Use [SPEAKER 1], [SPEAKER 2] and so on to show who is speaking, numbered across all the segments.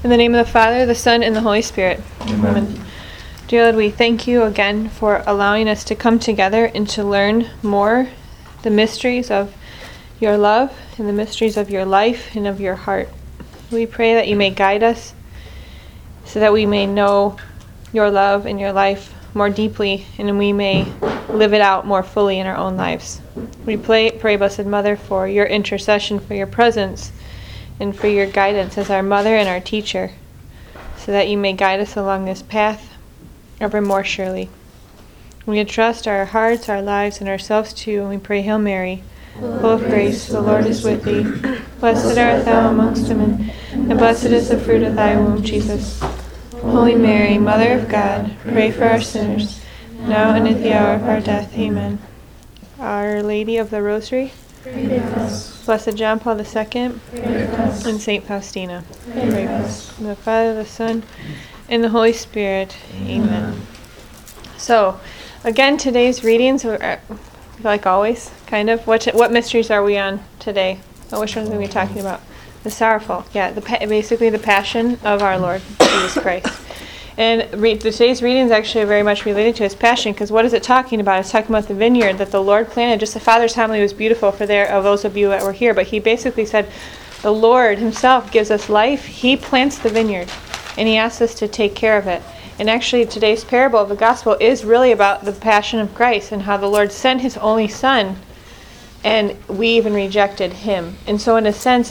[SPEAKER 1] In the name of the Father, the Son, and the Holy Spirit. Amen. Dear Lord, we thank you again for allowing us to come together and to learn more the mysteries of your love and the mysteries of your life and of your heart. We pray that you may guide us so that we may know your love and your life more deeply, and we may live it out more fully in our own lives. We pray, Blessed Mother, for your intercession, for your presence, and for your guidance as our mother and our teacher, so that you may guide us along this path ever more surely. We entrust our hearts, our lives, and ourselves to you, and we pray, Hail Mary, full of grace, the Lord is with thee. Blessed art thou amongst women, and blessed is the fruit of thy womb, Jesus. Holy Mary, Mother of God, pray for us sinners, now and at the hour of our death. Amen. Our Lady of the Rosary, pray for us. Blessed John Paul II, pray for us. And Saint Faustina, pray for us. In the Father, the Son, and the Holy Spirit. Amen. So, again, today's readings are, like always, kind of, what mysteries are we on today? Which ones are we talking about? The sorrowful, basically the passion of our Lord Jesus Christ. And today's reading is actually very much related to his passion, because what is it talking about? It's talking about the vineyard that the Lord planted. Just the Father's homily was beautiful for those of you that were here, but he basically said the Lord himself gives us life. He plants the vineyard, and he asks us to take care of it. And actually today's parable of the gospel is really about the passion of Christ and how the Lord sent his only Son, and we even rejected him. And so in a sense,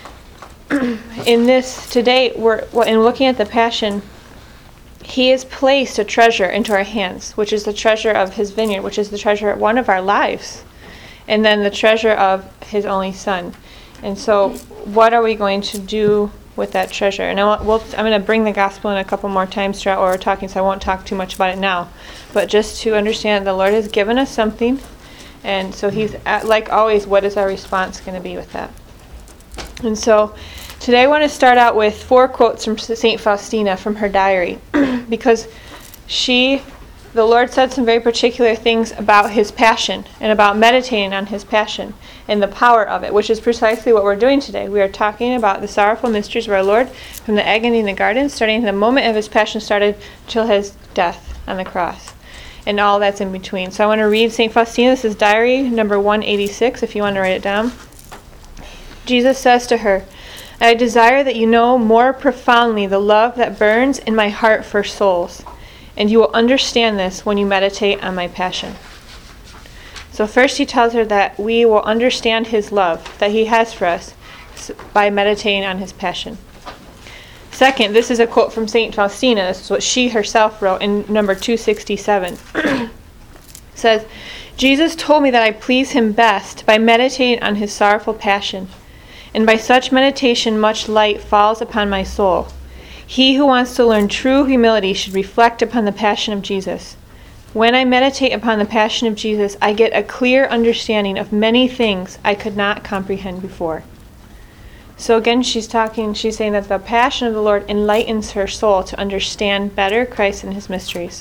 [SPEAKER 1] in this today, in looking at the passion, he has placed a treasure into our hands, which is the treasure of his vineyard, which is the treasure of one of our lives, and then the treasure of his only Son. And so what are we going to do with that treasure? And I'm going to bring the gospel in a couple more times throughout what we're talking, so I won't talk too much about it now. But just to understand, the Lord has given us something, and so he's, like always, what is our response going to be with that? And so today I want to start out with 4 quotes from St. Faustina from her diary, because the Lord said some very particular things about his passion and about meditating on his passion and the power of it, which is precisely what we're doing today. We are talking about the sorrowful mysteries of our Lord from the agony in the garden, starting the moment of his passion started till his death on the cross, and all that's in between. So I want to read St. Faustina. This is diary number 186, if you want to write it down. Jesus says to her, I desire that you know more profoundly the love that burns in my heart for souls, and you will understand this when you meditate on my passion. So first he tells her that we will understand his love that he has for us by meditating on his passion. Second, this is a quote from St. Faustina. This is what she herself wrote in number 267. It says, Jesus told me that I please him best by meditating on his sorrowful passion, and by such meditation much light falls upon my soul. He who wants to learn true humility should reflect upon the passion of Jesus. When I meditate upon the passion of Jesus, I get a clear understanding of many things I could not comprehend before. So again, she's saying that the passion of the Lord enlightens her soul to understand better Christ and his mysteries.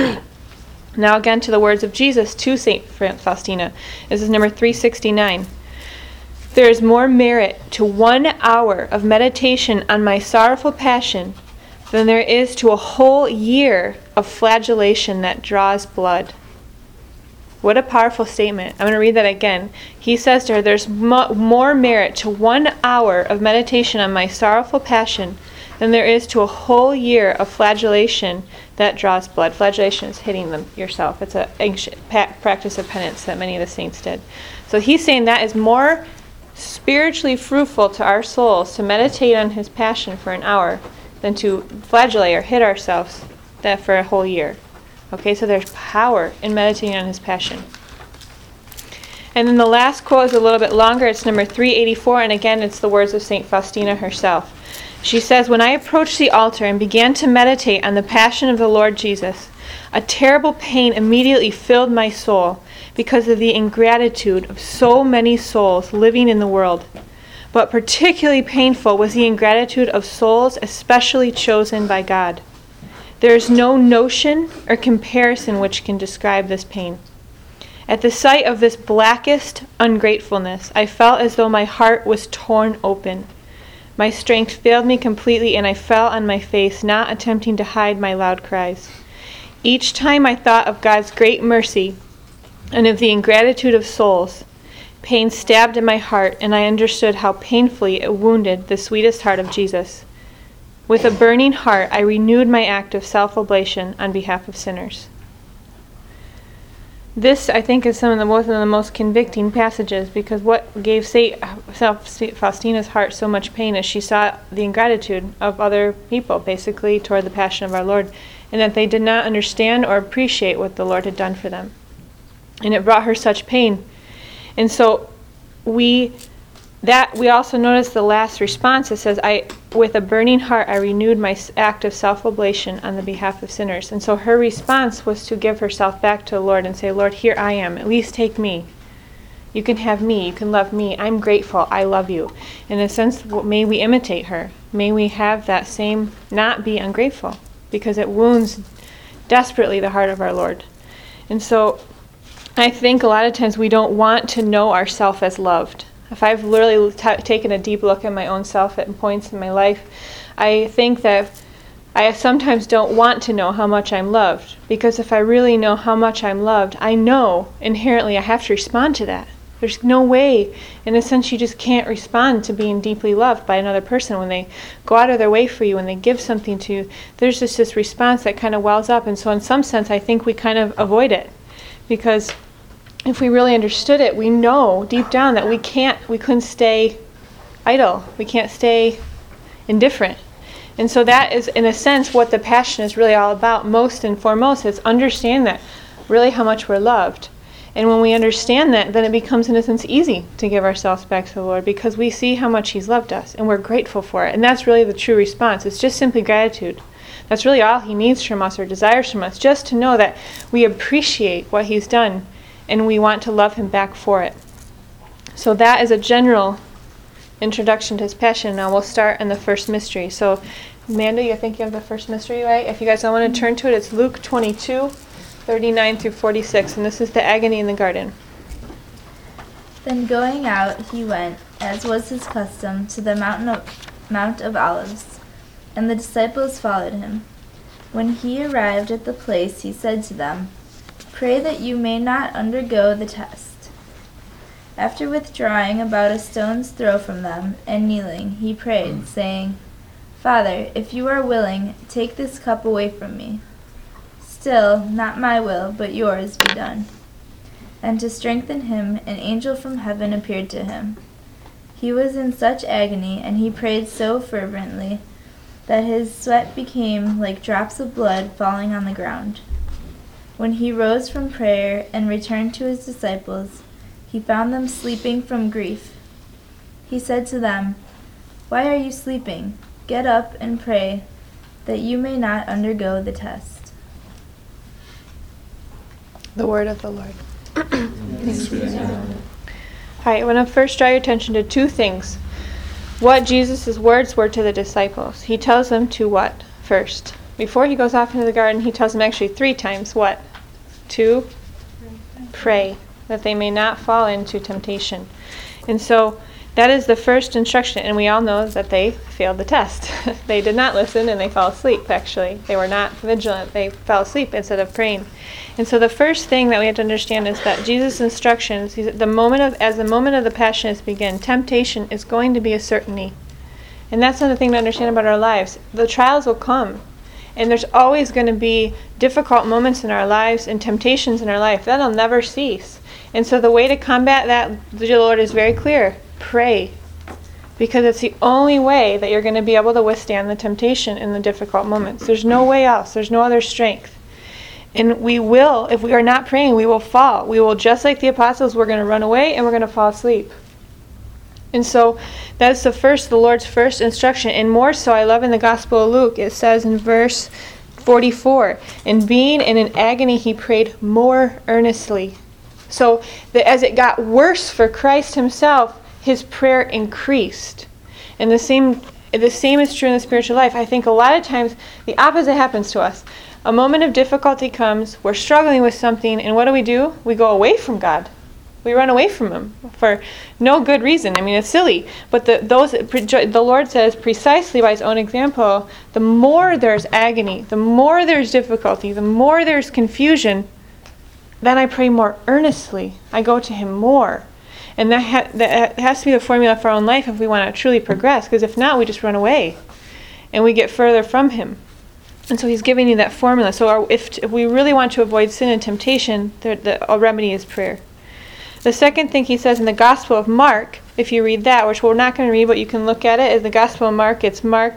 [SPEAKER 1] Now again to the words of Jesus to St. Faustina. This is number 369. There is more merit to 1 hour of meditation on my sorrowful passion than there is to a whole year of flagellation that draws blood. What a powerful statement. I'm going to read that again. He says to her, there's more merit to 1 hour of meditation on my sorrowful passion than there is to a whole year of flagellation that draws blood. Flagellation is hitting them yourself. It's an ancient practice of penance that many of the saints did. So he's saying that is more spiritually fruitful to our souls to meditate on his passion for an hour than to flagellate or hit ourselves that for a whole year. Okay, so there's power in meditating on his passion. And then the last quote is a little bit longer. It's number 384, and again it's the words of St. Faustina herself. She says, when I approached the altar and began to meditate on the passion of the Lord Jesus, a terrible pain immediately filled my soul, because of the ingratitude of so many souls living in the world. But particularly painful was the ingratitude of souls especially chosen by God. There is no notion or comparison which can describe this pain. At the sight of this blackest ungratefulness, I felt as though my heart was torn open. My strength failed me completely, and I fell on my face, not attempting to hide my loud cries. Each time I thought of God's great mercy and of the ingratitude of souls, pain stabbed in my heart, and I understood how painfully it wounded the sweetest heart of Jesus. With a burning heart, I renewed my act of self-oblation on behalf of sinners. This, I think, is one of the most convicting passages, because what gave Faustina's heart so much pain is she saw the ingratitude of other people, basically, toward the passion of our Lord, and that they did not understand or appreciate what the Lord had done for them. And it brought her such pain. And so we also notice the last response. It says, with a burning heart, I renewed my act of self-oblation on the behalf of sinners. And so her response was to give herself back to the Lord and say, Lord, here I am. At least take me. You can have me. You can love me. I'm grateful. I love you. In a sense, may we imitate her. May we have that same, not be ungrateful, because it wounds desperately the heart of our Lord. And so I think a lot of times we don't want to know ourselves as loved. If I've literally taken a deep look at my own self at points in my life, I think that I sometimes don't want to know how much I'm loved. Because if I really know how much I'm loved, I know inherently I have to respond to that. There's no way, in a sense, you just can't respond to being deeply loved by another person. When they go out of their way for you, when they give something to you, there's just this response that kind of wells up. And so in some sense, I think we kind of avoid it. Because if we really understood it, we know deep down that we couldn't stay idle. We can't stay indifferent. And so that is, in a sense, what the passion is really all about. Most and foremost is understand that really how much we're loved. And when we understand that, then it becomes, in a sense, easy to give ourselves back to the Lord, because we see how much He's loved us, and we're grateful for it. And that's really the true response. It's just simply gratitude. That's really all He needs from us or desires from us, just to know that we appreciate what He's done, and we want to love Him back for it. So that is a general introduction to His passion. Now we'll start in the first mystery. So Amanda, you think you have the first mystery, right? If you guys don't want to turn to it, it's Luke 22, 39 through 46, and this is the agony in the garden.
[SPEAKER 2] Then going out, He went, as was His custom, to the Mount of Olives, and the disciples followed Him. When He arrived at the place, He said to them, "Pray that you may not undergo the test." After withdrawing about a stone's throw from them, and kneeling, He prayed, saying, "Father, if you are willing, take this cup away from me. Still, not my will, but yours be done." And to strengthen him, an angel from heaven appeared to him. He was in such agony, and he prayed so fervently, that his sweat became like drops of blood falling on the ground. When he rose from prayer and returned to his disciples, he found them sleeping from grief. He said to them, "Why are you sleeping? Get up and pray, that you may not undergo the test."
[SPEAKER 1] The word of the Lord. Thanks be to God. All right, I want to first draw your attention to two things. What Jesus' words were to the disciples. He tells them to what first? Before he goes off into the garden, he tells them actually 3 times what? To pray, that they may not fall into temptation. And so that is the first instruction, and we all know that they failed the test. They did not listen, and they fell asleep, actually. They were not vigilant. They fell asleep instead of praying. And so the first thing that we have to understand is that Jesus' instructions, as the moment of the passion is begin, temptation is going to be a certainty. And that's another thing to understand about our lives. The trials will come. And there's always going to be difficult moments in our lives and temptations in our life. That'll never cease. And so the way to combat that, the Lord is very clear. Pray. Because it's the only way that you're going to be able to withstand the temptation in the difficult moments. There's no way else. There's no other strength. And we will, if we are not praying, we will fall. We will, just like the apostles, we're going to run away and we're going to fall asleep. And so that's the Lord's first instruction. And more so, I love in the Gospel of Luke, it says in verse 44, "And being in an agony, he prayed more earnestly." So as it got worse for Christ himself, his prayer increased. And the same is true in the spiritual life. I think a lot of times the opposite happens to us. A moment of difficulty comes, we're struggling with something, and what do? We go away from God. We run away from him for no good reason. I mean, it's silly. But the Lord says precisely by his own example, the more there's agony, the more there's difficulty, the more there's confusion, then I pray more earnestly. I go to him more. And that has to be the formula for our own life if we want to truly progress. Because if not, we just run away. And we get further from him. And so he's giving you that formula. So if we really want to avoid sin and temptation, a remedy is prayer. The second thing he says in the Gospel of Mark, if you read that, which we're not going to read, but you can look at it, is the Gospel of Mark. It's Mark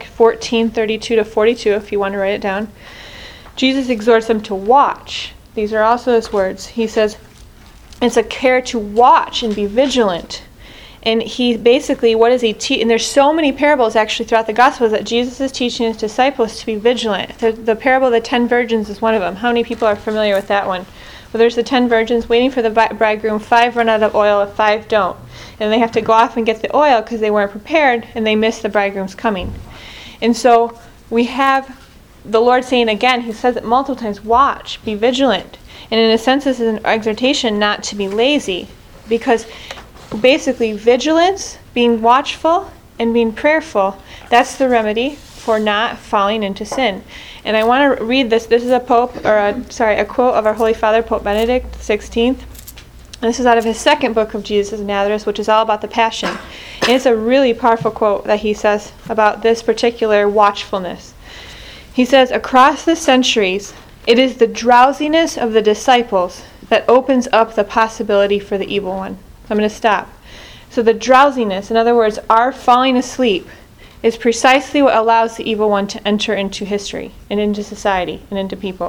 [SPEAKER 1] 14:32-42, if you want to write it down. Jesus exhorts them to watch. These are also his words. He says, it's a care to watch and be vigilant. And he basically, what does he teach? And there's so many parables actually throughout the Gospels that Jesus is teaching his disciples to be vigilant. The parable of the 10 virgins is one of them. How many people are familiar with that one? Well, there's the 10 virgins waiting for the bridegroom. 5 run out of oil, 5 don't. And they have to go off and get the oil because they weren't prepared and they miss the bridegroom's coming. And so we have the Lord saying again, he says it multiple times, watch, be vigilant. And in a sense, this is an exhortation not to be lazy, because basically vigilance, being watchful, and being prayerful, that's the remedy for not falling into sin. And I want to read this. This is a quote of our Holy Father, Pope Benedict XVI. And this is out of his second book of Jesus of Nazareth, which is all about the Passion. And it's a really powerful quote that he says about this particular watchfulness. He says, across the centuries, it is the drowsiness of the disciples that opens up the possibility for the evil one. I'm going to stop. So the drowsiness, in other words, our falling asleep, is precisely what allows the evil one to enter into history and into society and into people.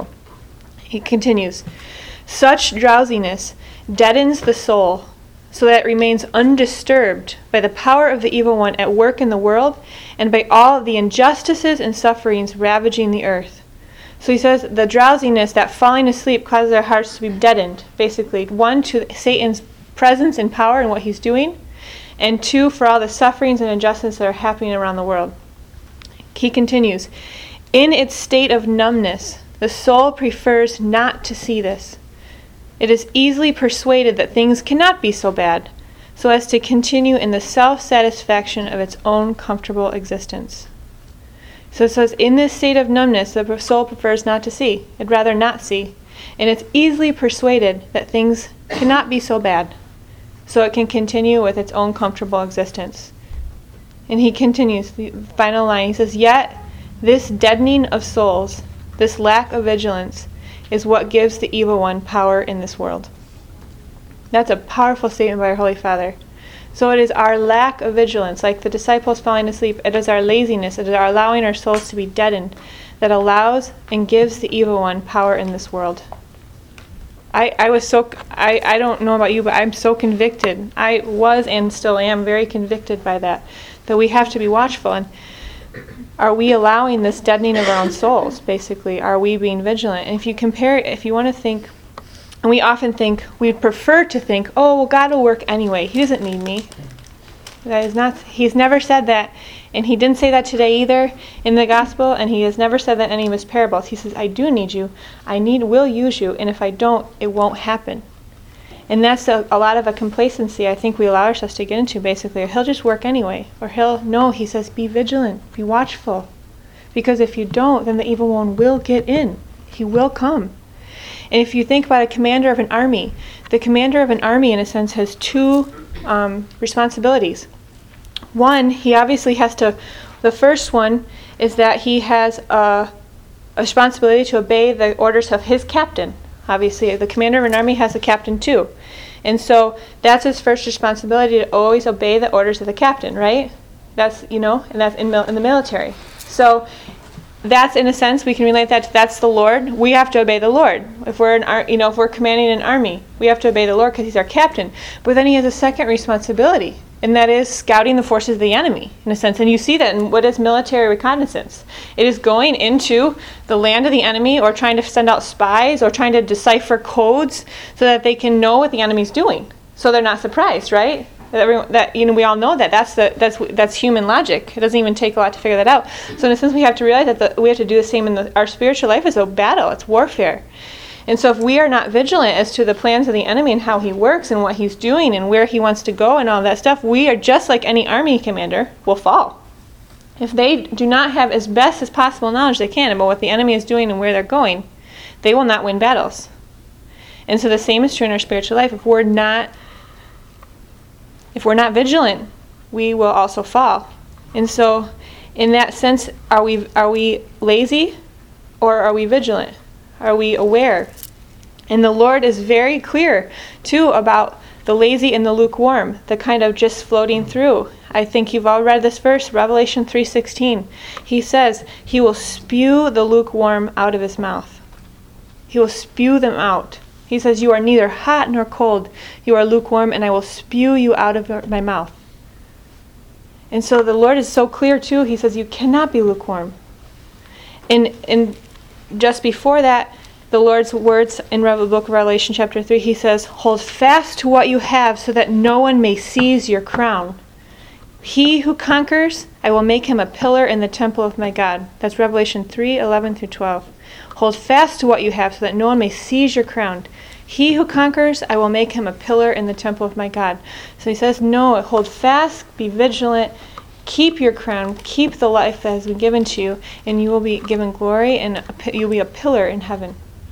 [SPEAKER 1] He continues, such drowsiness deadens the soul so that it remains undisturbed by the power of the evil one at work in the world and by all of the injustices and sufferings ravaging the earth. So he says the drowsiness, that falling asleep, causes our hearts to be deadened, basically. 1, to Satan's presence and power and what he's doing, and 2, for all the sufferings and injustices that are happening around the world. He continues, in its state of numbness, the soul prefers not to see this. It is easily persuaded that things cannot be so bad, so as to continue in the self-satisfaction of its own comfortable existence. So it says, in this state of numbness, the soul prefers not to see. It'd rather not see. And it's easily persuaded that things cannot be so bad, so it can continue with its own comfortable existence. And he continues, the final line, he says, yet this deadening of souls, this lack of vigilance, is what gives the evil one power in this world. That's a powerful statement by our Holy Father. So it is our lack of vigilance, like the disciples falling asleep, it is our laziness, it is our allowing our souls to be deadened, that allows and gives the evil one power in this world. I don't know about you, but I'm so convicted. I was and still am very convicted by that we have to be watchful. And are we allowing this deadening of our own souls, basically? Are we being vigilant? And if you want to think, and we often think, we'd prefer to think, oh, well, God will work anyway. He doesn't need me. That is not, he's never said that. And he didn't say that today either in the gospel, and he has never said that in any of his parables. He says, I do need you. will use you, and if I don't, it won't happen. And that's a lot of a complacency I think we allow ourselves to get into, basically. Or he'll just work anyway. Or he says, be vigilant, be watchful. Because if you don't, then the evil one will get in. He will come. And if you think about a commander of an army, the commander of an army, in a sense, has 2 responsibilities. One, he obviously has to, the first one is that he has a responsibility to obey the orders of his captain. Obviously, the commander of an army has a captain too. And so that's his first responsibility, to always obey the orders of the captain, right? That's, and that's in the military. So that's, in a sense, we can relate that to, that's the Lord. We have to obey the Lord. If we're if we're commanding an army, we have to obey the Lord because he's our captain. But then he has a second responsibility, and that is scouting the forces of the enemy, in a sense. And you see that in what is military reconnaissance. It is going into the land of the enemy, or trying to send out spies, or trying to decipher codes so that they can know what the enemy's doing, so they're not surprised, right? We all know that that's human logic. It doesn't even take a lot to figure that out. So in a sense, we have to realize that we have to do the same in our spiritual life. Is a battle. It's warfare. And so if we are not vigilant as to the plans of the enemy and how he works and what he's doing and where he wants to go and all that stuff, we are just like any army commander will fall. If they do not have as best as possible knowledge they can about what the enemy is doing and where they're going, they will not win battles. And so the same is true in our spiritual life. If we're not vigilant, we will also fall. And so in that sense, are we lazy or are we vigilant? Are we aware? And the Lord is very clear too about the lazy and the lukewarm, the kind of just floating through. I think you've all read this verse, Revelation 3:16. He says he will spew the lukewarm out of his mouth. He will spew them out. He says, you are neither hot nor cold. You are lukewarm, and I will spew you out of my mouth. And so the Lord is so clear too. He says you cannot be lukewarm. And just before that, the Lord's words in the book of Revelation chapter 3, he says, hold fast to what you have so that no one may seize your crown. He who conquers, I will make him a pillar in the temple of my God. That's Revelation 3:11-12. Hold fast to what you have so that no one may seize your crown. He who conquers, I will make him a pillar in the temple of my God. So he says, no, hold fast, be vigilant, keep your crown, keep the life that has been given to you, and you will be given glory, and you'll be a pillar in heaven.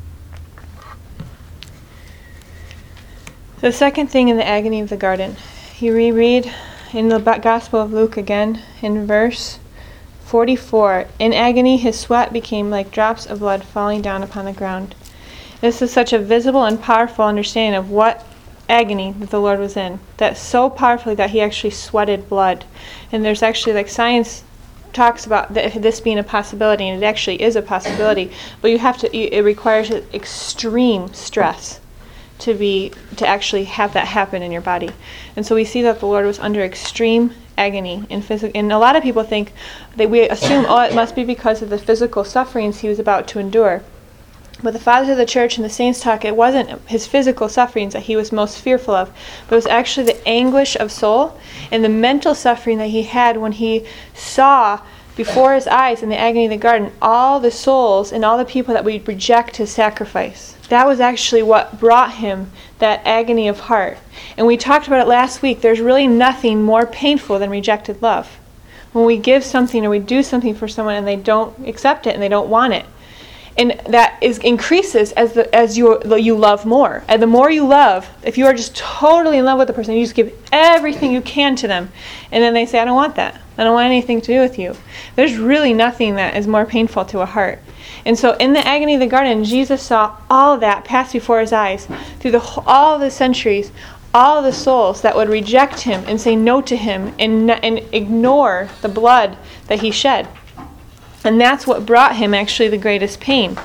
[SPEAKER 1] The second thing in the agony of the garden, you reread in the Gospel of Luke again, in verse 44, in agony his sweat became like drops of blood falling down upon the ground. This is such a visible and powerful understanding of what agony that the Lord was in. That so powerfully that he actually sweated blood. And there's actually, like, science talks about this being a possibility, and it actually is a possibility. But it requires extreme stress to actually have that happen in your body. And so we see that the Lord was under extreme agony and a lot of people think that we assume, it must be because of the physical sufferings he was about to endure. But the fathers of the church and the saints talk, it wasn't his physical sufferings that he was most fearful of, but it was actually the anguish of soul and the mental suffering that he had when he saw before his eyes in the agony of the garden all the souls and all the people that would reject his sacrifice. That was actually what brought him that agony of heart. And we talked about it last week. There's really nothing more painful than rejected love. When we give something or we do something for someone and they don't accept it and they don't want it. And that increases as you love more. And the more you love, if you are just totally in love with the person, you just give everything you can to them. And then they say, I don't want that. I don't want anything to do with you. There's really nothing that is more painful to a heart. And so in the agony of the garden, Jesus saw all of that pass before his eyes through all the centuries, all the souls that would reject him and say no to him and ignore the blood that he shed. And that's what brought him actually the greatest pain.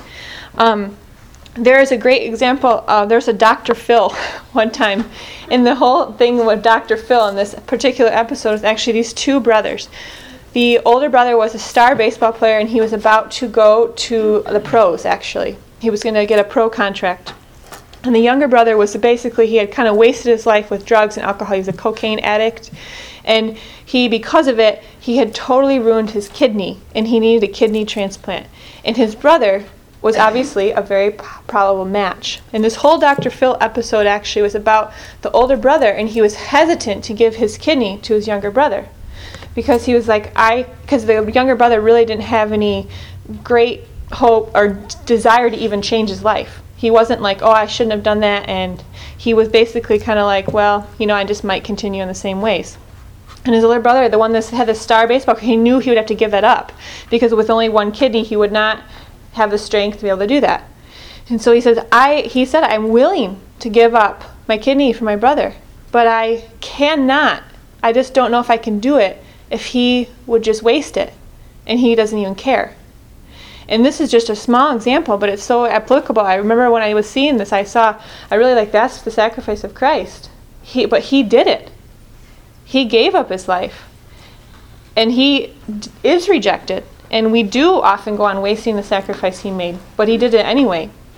[SPEAKER 1] There is a great example. There's a Dr. Phil one time. And the whole thing with Dr. Phil in this particular episode is actually these two brothers. The older brother was a star baseball player, and he was about to go to the pros, actually. He was going to get a pro contract. And the younger brother was basically, he had kind of wasted his life with drugs and alcohol. He was a cocaine addict. And because of it, he had totally ruined his kidney, and he needed a kidney transplant. And his brother was obviously a very probable match. And this whole Dr. Phil episode actually was about the older brother, and he was hesitant to give his kidney to his younger brother. Because he was like, because the younger brother really didn't have any great hope or desire to even change his life. He wasn't like, I shouldn't have done that. And he was basically kind of like, I just might continue in the same ways. And his older brother, the one that had the star baseball, he knew he would have to give that up. Because with only one kidney, he would not have the strength to be able to do that. And so he said, I'm willing to give up my kidney for my brother. But I cannot. I just don't know if I can do it if he would just waste it. And he doesn't even care. And this is just a small example, but it's so applicable. I remember when I was seeing this, I really like, that's the sacrifice of Christ. But he did it. He gave up his life. And he is rejected. And we do often go on wasting the sacrifice he made. But he did it anyway.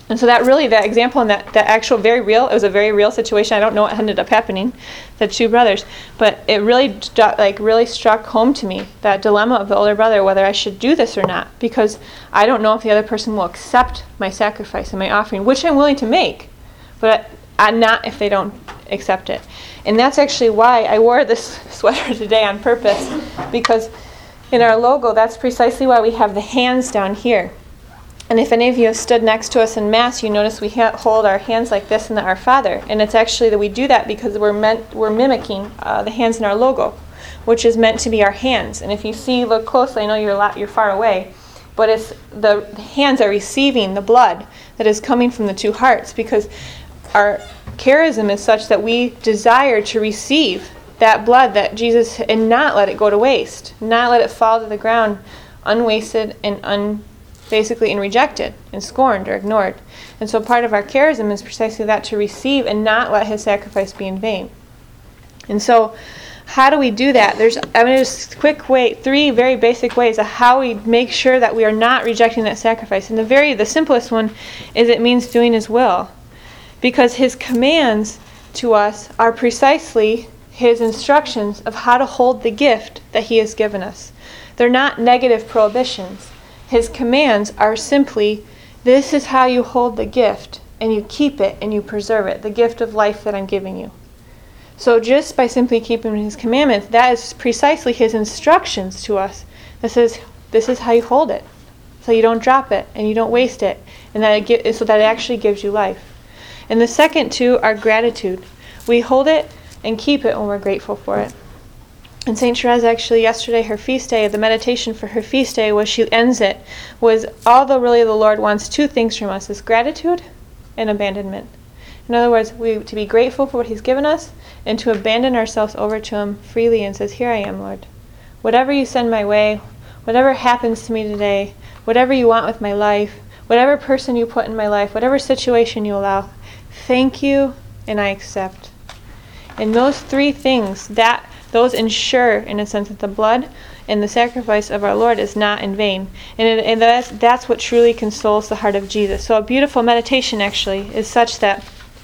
[SPEAKER 1] And so that example and that actual it was a very real situation. I don't know what ended up happening, the two brothers, but it really struck home to me, that dilemma of the older brother, whether I should do this or not, because I don't know if the other person will accept my sacrifice and my offering, which I'm willing to make, but not if they don't accept it. And that's actually why I wore this sweater today on purpose, because in our logo, that's precisely why we have the hands down here. And if any of you have stood next to us in Mass, you notice we hold our hands like this in the Our Father. And it's actually that we do that because we're mimicking the hands in our logo, which is meant to be our hands. And if you look closely, I know you're far away, but it's the hands are receiving the blood that is coming from the two hearts, because our charism is such that we desire to receive that blood that Jesus, and not let it go to waste, not let it fall to the ground unwasted and basically rejected and scorned or ignored. And so part of our charism is precisely that, to receive and not let his sacrifice be in vain. And so how do we do that? There's three very basic ways of how we make sure that we are not rejecting that sacrifice. And the simplest one is it means doing his will. Because his commands to us are precisely his instructions of how to hold the gift that he has given us. They're not negative prohibitions. His commands are simply, this is how you hold the gift, and you keep it and you preserve it, the gift of life that I'm giving you. So just by simply keeping his commandments, that is precisely his instructions to us. This is how you hold it, so you don't drop it and you don't waste it, and so that it actually gives you life. And the second two are gratitude. We hold it and keep it when we're grateful for it. And St. Therese, actually, yesterday, her feast day, the meditation for her feast day, she ends it, was, although really the Lord wants two things from us, is gratitude and abandonment. In other words, to be grateful for what he's given us, and to abandon ourselves over to him freely, and says, here I am, Lord. Whatever you send my way, whatever happens to me today, whatever you want with my life, whatever person you put in my life, whatever situation you allow, thank you, and I accept. And those three things, those ensure, in a sense, that the blood and the sacrifice of our Lord is not in vain. And that's what truly consoles the heart of Jesus. So a beautiful meditation, actually, is such that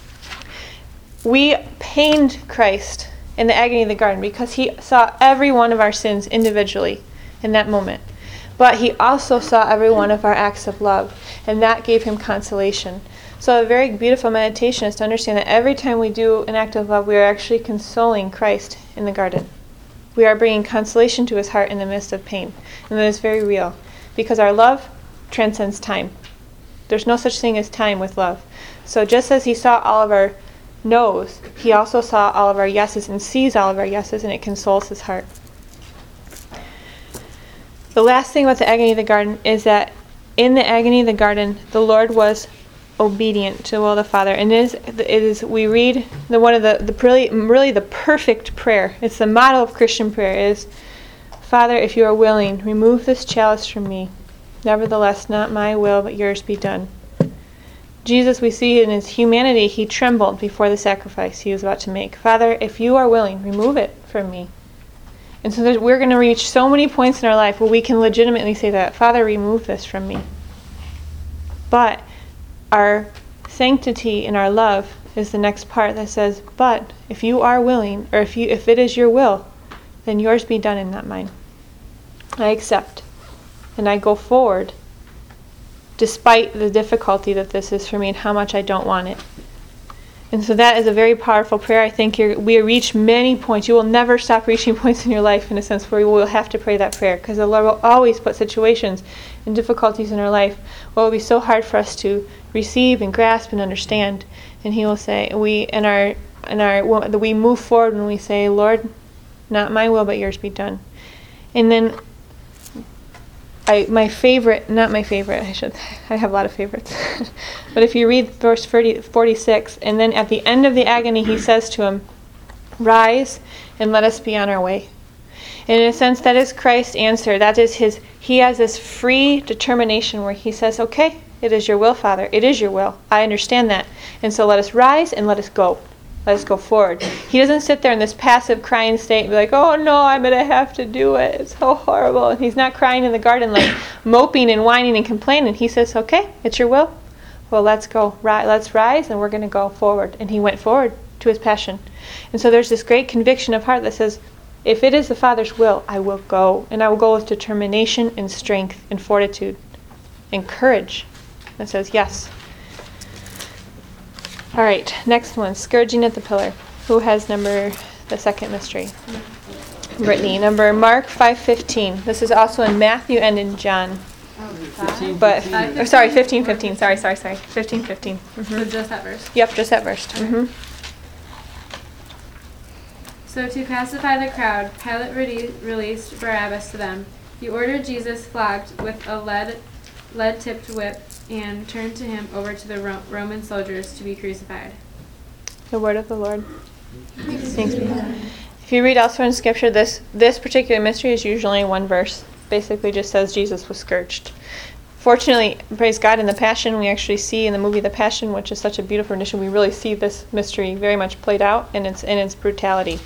[SPEAKER 1] we pained Christ in the agony of the garden because he saw every one of our sins individually in that moment. But he also saw every one of our acts of love, and that gave him consolation. So a very beautiful meditation is to understand that every time we do an act of love, we are actually consoling Christ in the garden. We are bringing consolation to his heart in the midst of pain. And that is very real, because our love transcends time. There's no such thing as time with love. So just as he saw all of our no's, he also saw all of our yeses and sees all of our yeses, and it consoles his heart. The last thing about the agony of the garden is that in the agony of the garden, the Lord was obedient to the will of the Father. And we read one of the perfect prayer. It's the model of Christian prayer is, Father, if you are willing, remove this chalice from me. Nevertheless, not my will, but yours be done. Jesus, we see in his humanity, he trembled before the sacrifice he was about to make. Father, if you are willing, remove it from me. And so we're going to reach so many points in our life where we can legitimately say that, Father, remove this from me. But our sanctity and our love is the next part that says, but if you are willing, or if it is your will, then yours be done and not mine. I accept, and I go forward despite the difficulty that this is for me and how much I don't want it. And so that is a very powerful prayer. I think we reach many points. You will never stop reaching points in your life, in a sense, where you will have to pray that prayer, because the Lord will always put situations and difficulties in our life where it will be so hard for us to receive and grasp and understand. And he will say, we move forward when we say, Lord, not my will, but yours be done. And then I have a lot of favorites. But if you read verse 46, and then at the end of the agony, he says to him, rise and let us be on our way. And in a sense, that is Christ's answer. He has this free determination where he says, okay, it is your will, Father. It is your will. I understand that. And so let us rise and let us go. Let us go forward. He doesn't sit there in this passive crying state and be like, oh no, I'm going to have to do it. It's so horrible. And he's not crying in the garden like moping and whining and complaining. He says, okay, it's your will. well, let's go, let's rise, and we're going to go forward. And he went forward to his passion. And so there's this great conviction of heart that says, if it is the Father's will, I will go. And I will go with determination and strength and fortitude and courage. That says, yes. All right, next one, scourging at the pillar. Who has the second mystery? Brittany. Mark 5:15. This is also in Matthew and in John. 15:15. Sorry, 15:15. Sorry. 15:15.
[SPEAKER 3] So just that verse.
[SPEAKER 1] Yep, just that verse. Mm-hmm.
[SPEAKER 3] So to pacify the crowd, Pilate released Barabbas to them. He ordered Jesus flogged with a lead-tipped whip and turned to him over to the Roman soldiers to be crucified.
[SPEAKER 1] The word of the Lord. Thanks be. If you read elsewhere in Scripture, this particular mystery is usually one verse. Basically just says Jesus was scourged. Fortunately, praise God, in the Passion, we actually see in the movie The Passion, which is such a beautiful rendition, we really see this mystery very much played out in its brutality.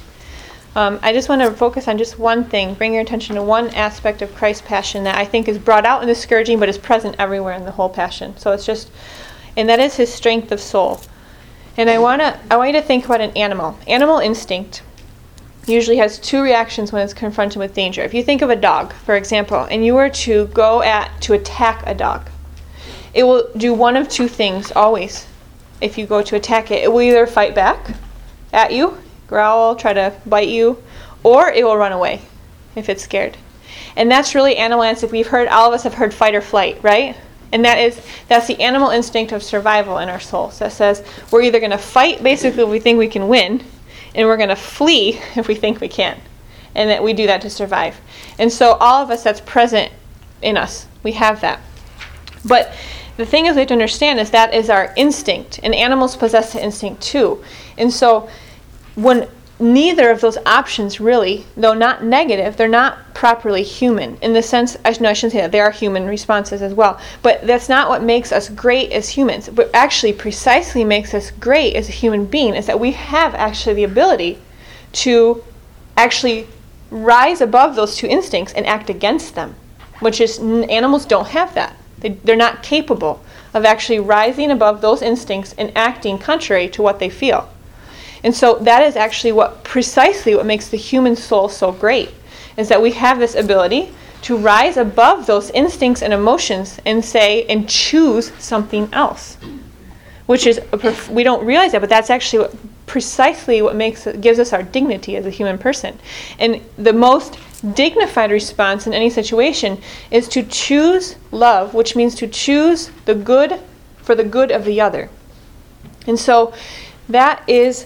[SPEAKER 1] I just want to focus on just one thing, bring your attention to one aspect of Christ's passion that I think is brought out in the scourging, but is present everywhere in the whole Passion. So it's just, and that is his strength of soul. And I want you to think about an animal. Animal instinct usually has two reactions when it's confronted with danger. If you think of a dog, for example, and you were to to attack a dog, it will do one of two things always. If you go to attack it, it will either fight back at you, growl, try to bite you, or it will run away if it's scared. And that's really animal instinct. All of us have heard fight or flight, right? And that's the animal instinct of survival in our souls that says we're either going to fight basically if we think we can win, and we're going to flee if we think we can. And that we do that to survive. And so all of us, that's present in us. We have that. But the thing is we have to understand is that is our instinct. And animals possess the instinct too. And so when neither of those options really, though not negative, they're not properly human. In the sense, I shouldn't say that, they are human responses as well. But that's not what makes us great as humans. What actually precisely makes us great as a human being is that we have actually the ability to actually rise above those two instincts and act against them. Which is, animals don't have that. They're not capable of actually rising above those instincts and acting contrary to what they feel. And so that is actually precisely what makes the human soul so great, is that we have this ability to rise above those instincts and emotions and choose something else. Which is, we don't realize that, but that's actually precisely what gives us our dignity as a human person. And the most dignified response in any situation is to choose love, which means to choose the good for the good of the other. And so that is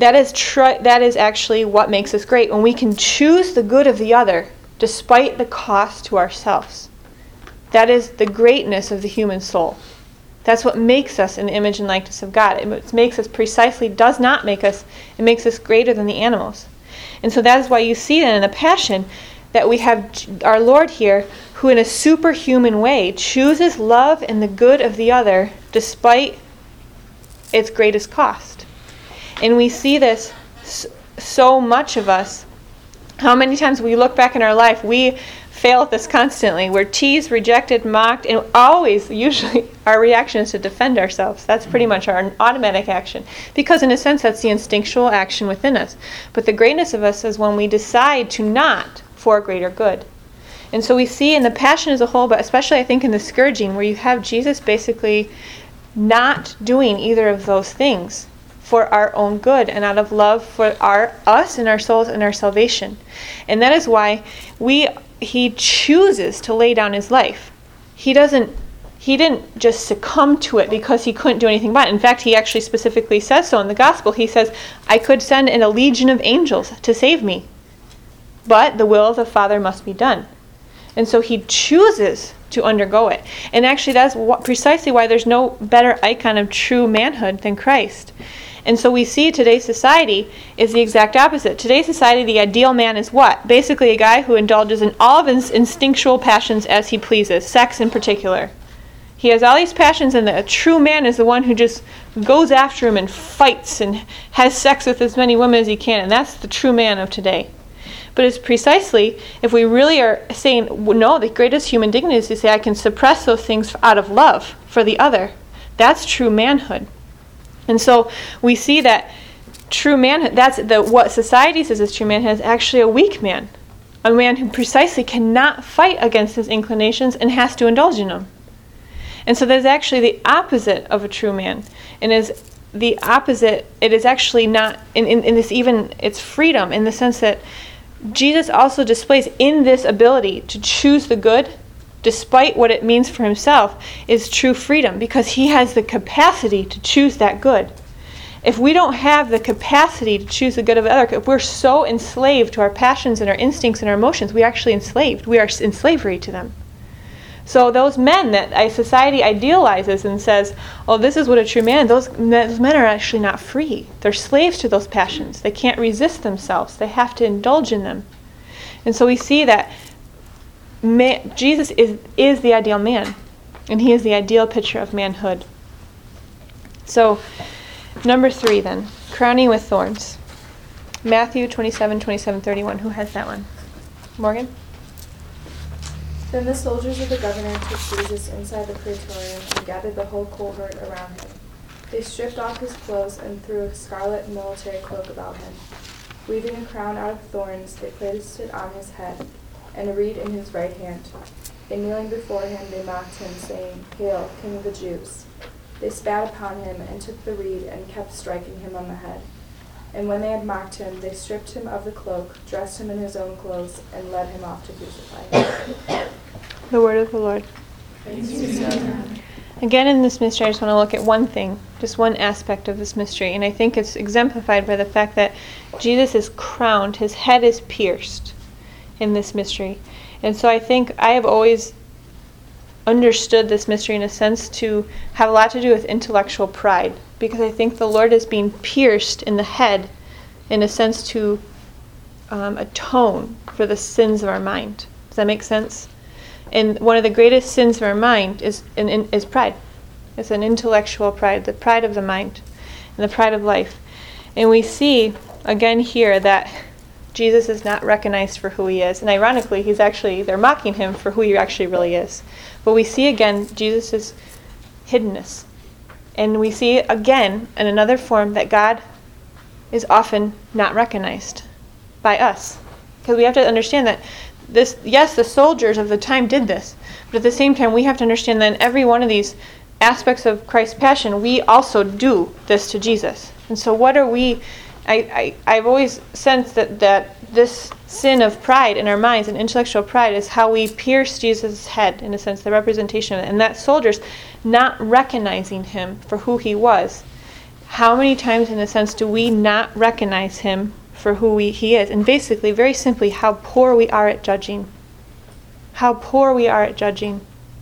[SPEAKER 1] actually what makes us great, when we can choose the good of the other despite the cost to ourselves. That is the greatness of the human soul. That's what makes us in the image and likeness of God. It makes us it makes us greater than the animals. And so that is why you see that in the Passion that we have our Lord here, who in a superhuman way chooses love and the good of the other despite its greatest cost. And we see this so much of us. How many times we look back in our life, we fail at this constantly. We're teased, rejected, mocked, and always, usually, our reaction is to defend ourselves. That's pretty much our automatic action. Because in a sense, that's the instinctual action within us. But the greatness of us is when we decide to not for greater good. And so we see in the Passion as a whole, but especially I think in the scourging, where you have Jesus basically not doing either of those things for our own good and out of love for us and our souls and our salvation. And that is why he chooses to lay down his life. He didn't just succumb to it because he couldn't do anything about it. In fact, he actually specifically says so in the gospel. He says, I could send in a legion of angels to save me, but the will of the Father must be done. And so he chooses to undergo it. And actually that's precisely why there's no better icon of true manhood than Christ. And so we see today's society is the exact opposite. Today's society, the ideal man is what? Basically a guy who indulges in all of his instinctual passions as he pleases, sex in particular. He has all these passions, and a true man is the one who just goes after him and fights and has sex with as many women as he can. And that's the true man of today. But it's precisely, if we really are saying, no, the greatest human dignity is to say, I can suppress those things out of love for the other. That's true manhood. And so we see that true manhood, what society says is true manhood, is actually a weak man. A man who precisely cannot fight against his inclinations and has to indulge in them. And so there's actually the opposite of a true man. And is the opposite, it is actually not, in this even, it's freedom in the sense that Jesus also displays in this ability to choose the good, despite what it means for himself, is true freedom, because he has the capacity to choose that good. If we don't have the capacity to choose the good of the other, if we're so enslaved to our passions and our instincts and our emotions, we're actually enslaved. We are in slavery to them. So those men that society idealizes and says, oh, this is what a true man, those men are actually not free. They're slaves to those passions. They can't resist themselves. They have to indulge in them. And so we see that Jesus is the ideal man, and he is the ideal picture of manhood. So, number 3 then, crowning with thorns. Matthew 27:31. Who has that one? Morgan?
[SPEAKER 4] Then the soldiers of the governor took Jesus inside the praetorium and gathered the whole cohort around him. They stripped off his clothes and threw a scarlet military cloak about him. Weaving a crown out of thorns, they placed it on his head, and a reed in his right hand. And kneeling before him, they mocked him, saying, "Hail, King of the Jews!" They spat upon him, and took the reed, and kept striking him on the head. And when they had mocked him, they stripped him of the cloak, dressed him in his own clothes, and led him off to crucify him.
[SPEAKER 1] The word of the Lord.
[SPEAKER 4] Thanks be to God.
[SPEAKER 1] Again, in this mystery, I just want to look at one thing, just one aspect of this mystery. And I think it's exemplified by the fact that Jesus is crowned, his head is pierced in this mystery. And so I think I have always understood this mystery in a sense to have a lot to do with intellectual pride, because I think the Lord is being pierced in the head in a sense to atone for the sins of our mind. Does that make sense? And one of the greatest sins of our mind is pride. It's an intellectual pride, the pride of the mind and the pride of life. And we see again here that Jesus is not recognized for who he is. And ironically, they're mocking him for who he actually really is. But we see again Jesus' hiddenness. And we see again in another form that God is often not recognized by us. Because we have to understand that the soldiers of the time did this. But at the same time, we have to understand that in every one of these aspects of Christ's passion, we also do this to Jesus. And so what are we... I've always sensed that this sin of pride in our minds and intellectual pride is how we pierce Jesus' head, in a sense, the representation of it. And that soldiers not recognizing him for who he was. How many times, in a sense, do we not recognize him for who he is? And basically, very simply, how poor we are at judging. How poor we are at judging.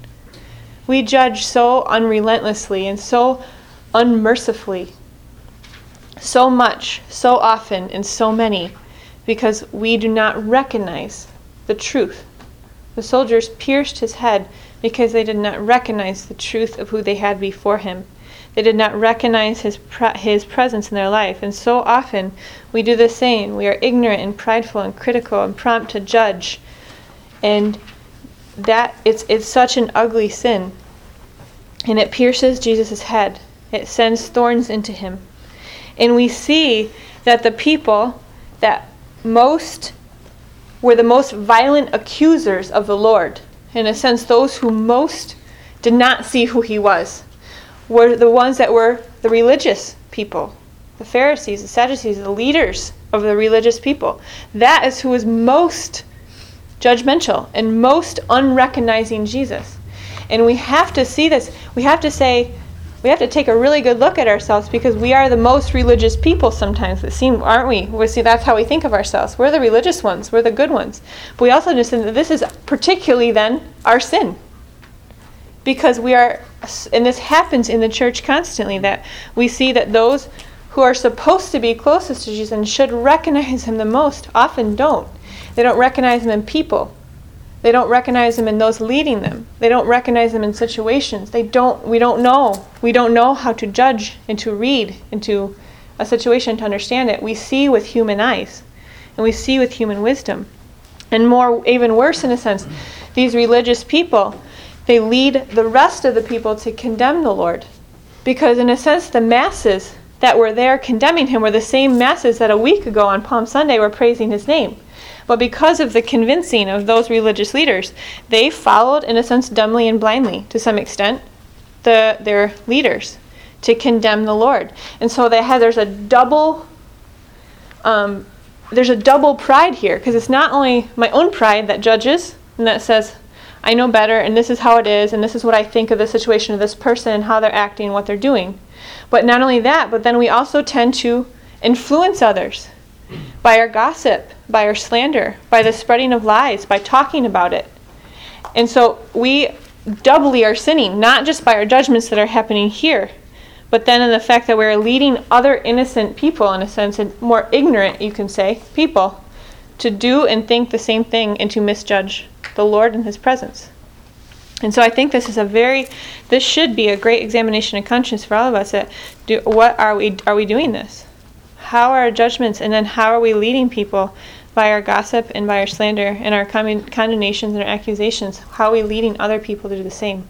[SPEAKER 1] We judge so unrelentlessly and so unmercifully. So much, so often, and so many, because we do not recognize the truth. The soldiers pierced his head because they did not recognize the truth of who they had before him. They did not recognize his presence in their life. And so often we do the same. We are ignorant and prideful and critical and prompt to judge. And that it's such an ugly sin. And it pierces Jesus' head. It sends thorns into him. And we see that the people that were the most violent accusers of the Lord, in a sense, those who most did not see who he was, were the ones that were the religious people, the Pharisees, the Sadducees, the leaders of the religious people. That is who was most judgmental and most unrecognizing Jesus. And we have to see this. We have to take a really good look at ourselves, because we are the most religious people sometimes, that seem, aren't we? We see that's how we think of ourselves. We're the religious ones. We're the good ones. But we also understand that this is particularly then our sin. Because we are, and this happens in the church constantly, that we see that those who are supposed to be closest to Jesus and should recognize him the most often don't. They don't recognize him in people. They don't recognize him in those leading them. They don't recognize him in situations. We don't know. We don't know how to judge and to read into a situation to understand it. We see with human eyes, and we see with human wisdom. And more, even worse in a sense, these religious people, they lead the rest of the people to condemn the Lord. Because in a sense, the masses that were there condemning him were the same masses that a week ago on Palm Sunday were praising his name. But because of the convincing of those religious leaders, they followed, in a sense, dumbly and blindly, to some extent, their leaders to condemn the Lord. And so there's a double pride here, because it's not only my own pride that judges and that says, I know better, and this is how it is, and this is what I think of the situation of this person and how they're acting and what they're doing. But not only that, but then we also tend to influence others by our gossip, by our slander, by the spreading of lies, by talking about it. And so we doubly are sinning, not just by our judgments that are happening here, but then in the fact that we're leading other innocent people, in a sense, and more ignorant, you can say, people, to do and think the same thing and to misjudge the Lord in his presence. And so I think this should be a great examination of conscience for all of us. What are we doing this? How are our judgments, and then how are we leading people by our gossip and by our slander and our condemnations and our accusations? How are we leading other people to do the same?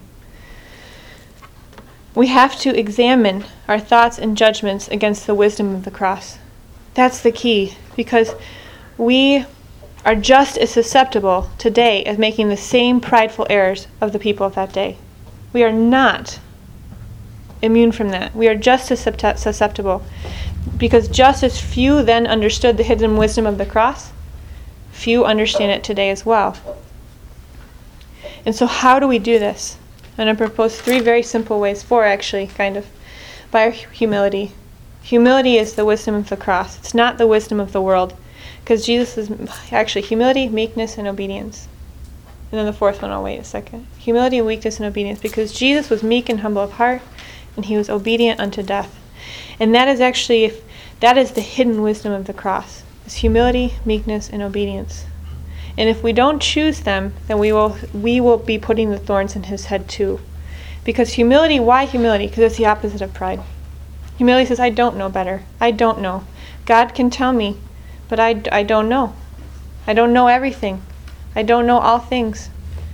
[SPEAKER 1] We have to examine our thoughts and judgments against the wisdom of the cross. That's the key, because we are just as susceptible today as making the same prideful errors of the people of that day. We are not immune from that. We are just as susceptible, because just as few then understood the hidden wisdom of the cross, few understand it today as well. And so how do we do this? I'm going to propose 3 very simple ways, 4 actually, kind of, by our humility. Humility is the wisdom of the cross. It's not the wisdom of the world, because Jesus is actually humility, meekness, and obedience. And then the 4th one, I'll wait a second. Humility, weakness, and obedience, because Jesus was meek and humble of heart, and he was obedient unto death. And that is the hidden wisdom of the cross. It's humility, meekness, and obedience. And if we don't choose them, then we will be putting the thorns in his head too. Because humility, why humility? Because it's the opposite of pride. Humility says, I don't know better. I don't know. God can tell me, but I don't know. I don't know everything. I don't know all things.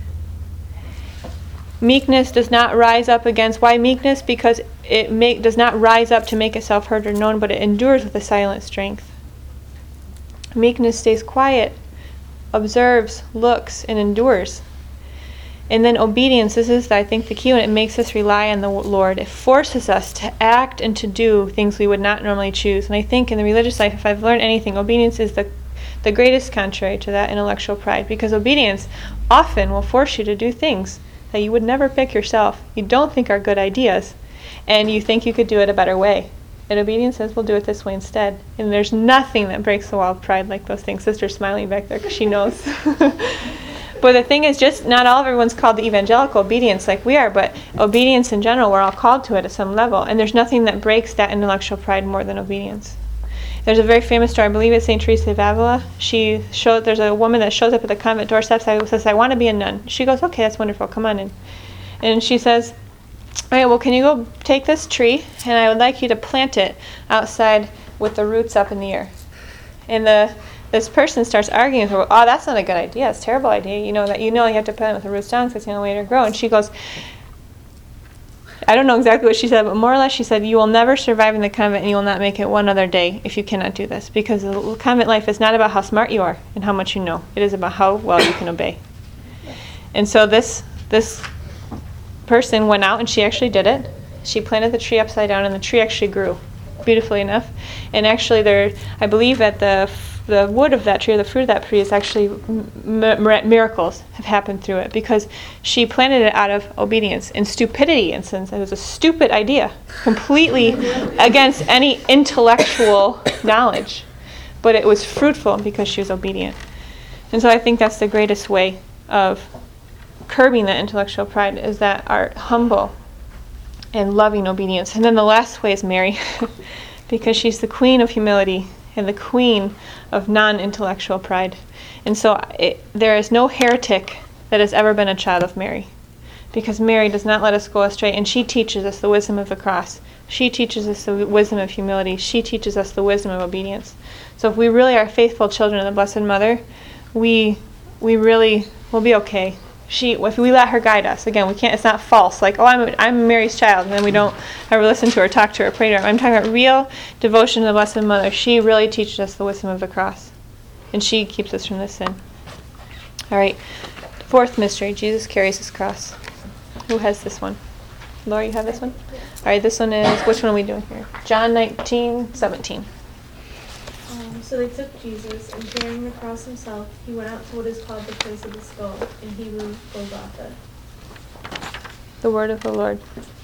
[SPEAKER 1] Meekness does not rise up against. Why meekness? Because it does not rise up to make itself heard or known, but it endures with a silent strength. Meekness stays quiet, observes, looks, and endures. And then obedience, this is, I think, the key one. It makes us rely on the Lord. It forces us to act and to do things we would not normally choose. And I think in the religious life, if I've learned anything, obedience is the greatest contrary to that intellectual pride. Because obedience often will force you to do things that you would never pick yourself, you don't think are good ideas, and you think you could do it a better way. And obedience says, we'll do it this way instead. And there's nothing that breaks the wall of pride like those things. Sister's smiling back there because she knows. But the thing is, just not all everyone's called to evangelical obedience like we are, but obedience in general, we're all called to it at some level. And there's nothing that breaks that intellectual pride more than obedience. There's a very famous story, I believe it's St. Teresa of Avila. There's a woman that shows up at the convent doorsteps, says, I want to be a nun. She goes, okay, that's wonderful, come on in. And she says, all right, well, can you go take this tree, and I would like you to plant it outside with the roots up in the air. And this person starts arguing with her, oh, that's not a good idea, it's a terrible idea, you have to plant it with the roots down because it's the only way to grow. And she goes, I don't know exactly what she said, but more or less she said, you will never survive in the convent and you will not make it one other day if you cannot do this. Because the convent life is not about how smart you are and how much you know. It is about how well you can obey. And so this person went out and she actually did it. She planted the tree upside down and the tree actually grew, beautifully enough. And actually I believe that the wood of that tree, or the fruit of that tree, is actually miracles have happened through it, because she planted it out of obedience and stupidity, and since it was a stupid idea, completely against any intellectual knowledge, but it was fruitful because she was obedient. And so I think that's the greatest way of curbing that intellectual pride, is that our humble and loving obedience. And then the last way is Mary, because she's the queen of humility and the queen of non-intellectual pride. And so there is no heretic that has ever been a child of Mary, because Mary does not let us go astray, and she teaches us the wisdom of the cross. She teaches us the wisdom of humility. She teaches us the wisdom of obedience. So if we really are faithful children of the Blessed Mother, we really will be okay if we let her guide us, again, we can't. It's not false. Like, oh, I'm Mary's child, and then we don't ever listen to her, talk to her, pray to her. I'm talking about real devotion to the Blessed Mother. She really teaches us the wisdom of the cross, and she keeps us from this sin. All right, fourth mystery: Jesus carries his cross. Who has this one? Laura, you have this one? All right, this one is, which one are we doing here? John 19:17.
[SPEAKER 5] So they took Jesus, and carrying the cross himself, he went out to what is called the place of the skull, in Hebrew, Golgotha.
[SPEAKER 1] The word of the Lord.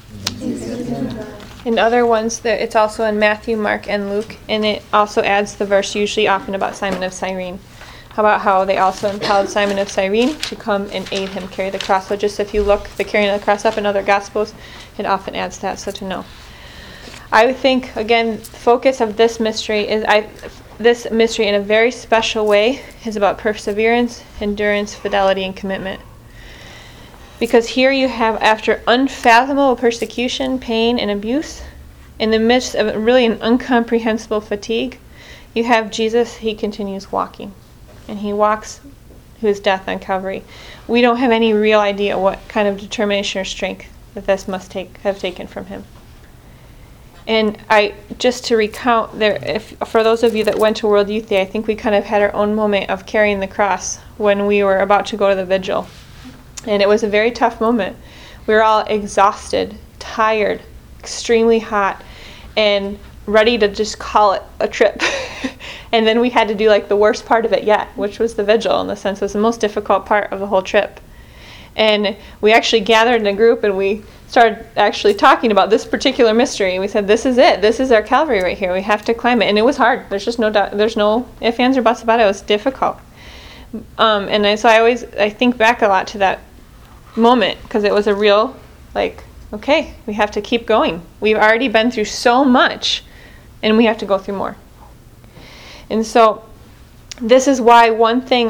[SPEAKER 1] In other ones, it's also in Matthew, Mark, and Luke, and it also adds the verse usually often about Simon of Cyrene. How about how they also impelled Simon of Cyrene to come and aid him carry the cross? So just if you look the carrying of the cross up in other Gospels, it often adds that, so to know. I would think, again, the focus of this mystery this mystery in a very special way is about perseverance, endurance, fidelity, and commitment. Because here you have, after unfathomable persecution, pain, and abuse, in the midst of really an incomprehensible fatigue, you have Jesus, he continues walking. And he walks to his death on Calvary. We don't have any real idea what kind of determination or strength that this must have taken from him. And just to recount, for those of you that went to World Youth Day, I think we kind of had our own moment of carrying the cross when we were about to go to the vigil. And it was a very tough moment. We were all exhausted, tired, extremely hot, and ready to just call it a trip. And then we had to do like the worst part of it yet, which was the vigil, in the sense it was the most difficult part of the whole trip. And we actually gathered in a group and we started actually talking about this particular mystery. We said, this is it. This is our Calvary right here. We have to climb it. And it was hard. There's just no doubt. There's no ifs, ands, or buts about it. It was difficult. So I think back a lot to that moment because it was a real, okay, we have to keep going. We've already been through so much and we have to go through more. And so this is why one thing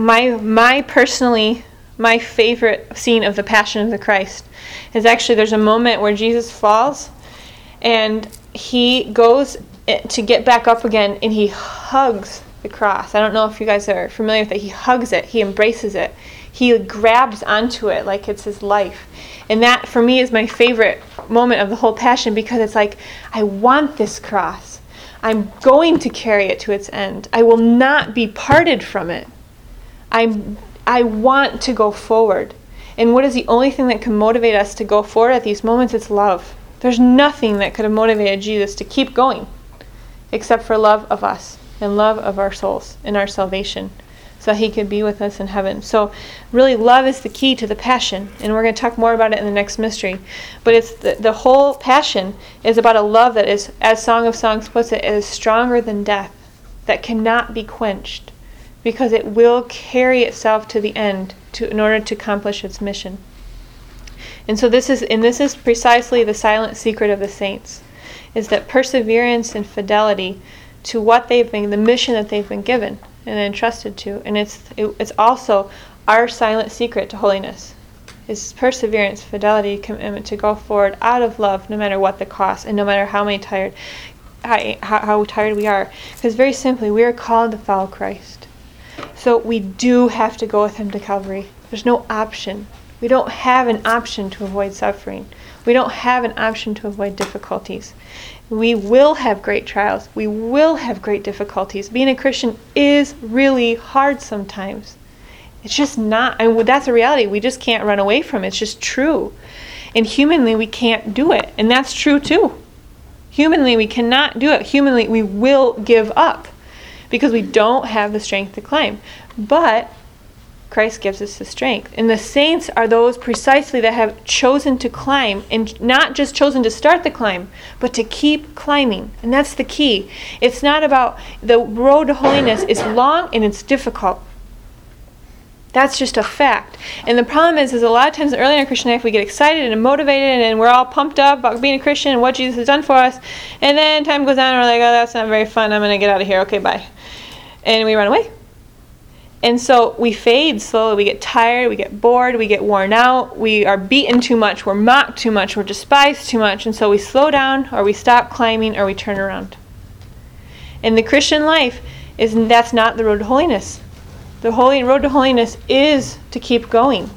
[SPEAKER 1] my favorite scene of the Passion of the Christ is actually there's a moment where Jesus falls and he goes to get back up again and he hugs the cross. I don't know if you guys are familiar with it. He hugs it. He embraces it. He grabs onto it like it's his life. And that for me is my favorite moment of the whole Passion because it's like, I want this cross. I'm going to carry it to its end. I will not be parted from it. I want to go forward. And what is the only thing that can motivate us to go forward at these moments? It's love. There's nothing that could have motivated Jesus to keep going except for love of us and love of our souls and our salvation so that he could be with us in heaven. So really love is the key to the Passion, and we're going to talk more about it in the next mystery. But it's the whole Passion is about a love that is, as Song of Songs puts it, is stronger than death, that cannot be quenched, because it will carry itself to the end in order to accomplish its mission. And so this is precisely the silent secret of the saints, is that perseverance and fidelity to what they've been, the mission that they've been given and entrusted to. And it's also our silent secret to holiness, is perseverance, fidelity, commitment to go forward out of love, no matter what the cost, and no matter how tired we are. Because very simply, we are called to follow Christ. So we do have to go with him to Calvary. There's no option. We don't have an option to avoid suffering. We don't have an option to avoid difficulties. We will have great trials. We will have great difficulties. Being a Christian is really hard sometimes. It's just not, and that's a reality. We just can't run away from it. It's just true. And humanly, we can't do it. And that's true too. Humanly, we cannot do it. Humanly, we will give up because we don't have the strength to climb. But Christ gives us the strength. And the saints are those precisely that have chosen to climb, and not just chosen to start the climb, but to keep climbing. And that's the key. It's not about, the road to holiness is long and it's difficult. That's just a fact. And the problem is a lot of times early in our Christian life we get excited and motivated and we're all pumped up about being a Christian and what Jesus has done for us. And then time goes on and we're like, oh, that's not very fun. I'm going to get out of here. Okay, bye. And we run away. And so we fade slowly. We get tired. We get bored. We get worn out. We are beaten too much. We're mocked too much. We're despised too much. And so we slow down, or we stop climbing, or we turn around. And the Christian life that's not the road to holiness. The road to holiness is to keep going.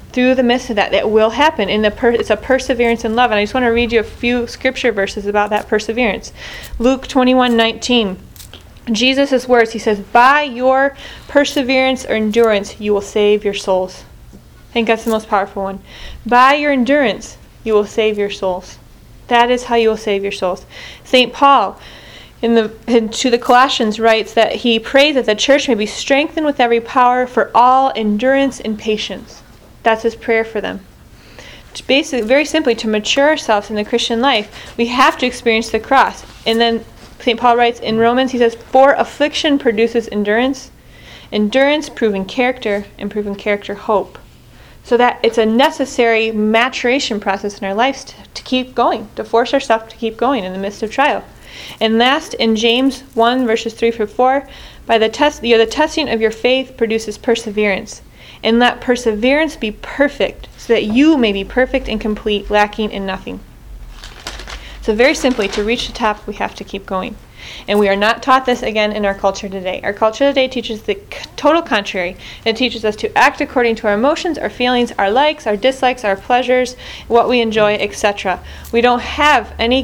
[SPEAKER 1] through the midst of that. That will happen. It's a perseverance in love. And I just want to read you a few scripture verses about that perseverance. Luke 21:19. Jesus' words, he says, by your perseverance or endurance, you will save your souls. I think that's the most powerful one. By your endurance, you will save your souls. That is how you will save your souls. St. Paul, to the Colossians, writes that he prays that the church may be strengthened with every power for all endurance and patience. That's his prayer for them. Basically, very simply, to mature ourselves in the Christian life, we have to experience the cross. And then St. Paul writes in Romans, he says, for affliction produces endurance, endurance proven character, and proven character hope. So that it's a necessary maturation process in our lives to keep going, to force ourselves to keep going in the midst of trial. And last, in James 1, verses 3-4, by the testing of your faith produces perseverance. And let perseverance be perfect, so that you may be perfect and complete, lacking in nothing. So very simply, to reach the top, we have to keep going. And we are not taught this again in our culture today. Our culture today teaches the total contrary. It teaches us to act according to our emotions, our feelings, our likes, our dislikes, our pleasures, what we enjoy, etc. We don't have a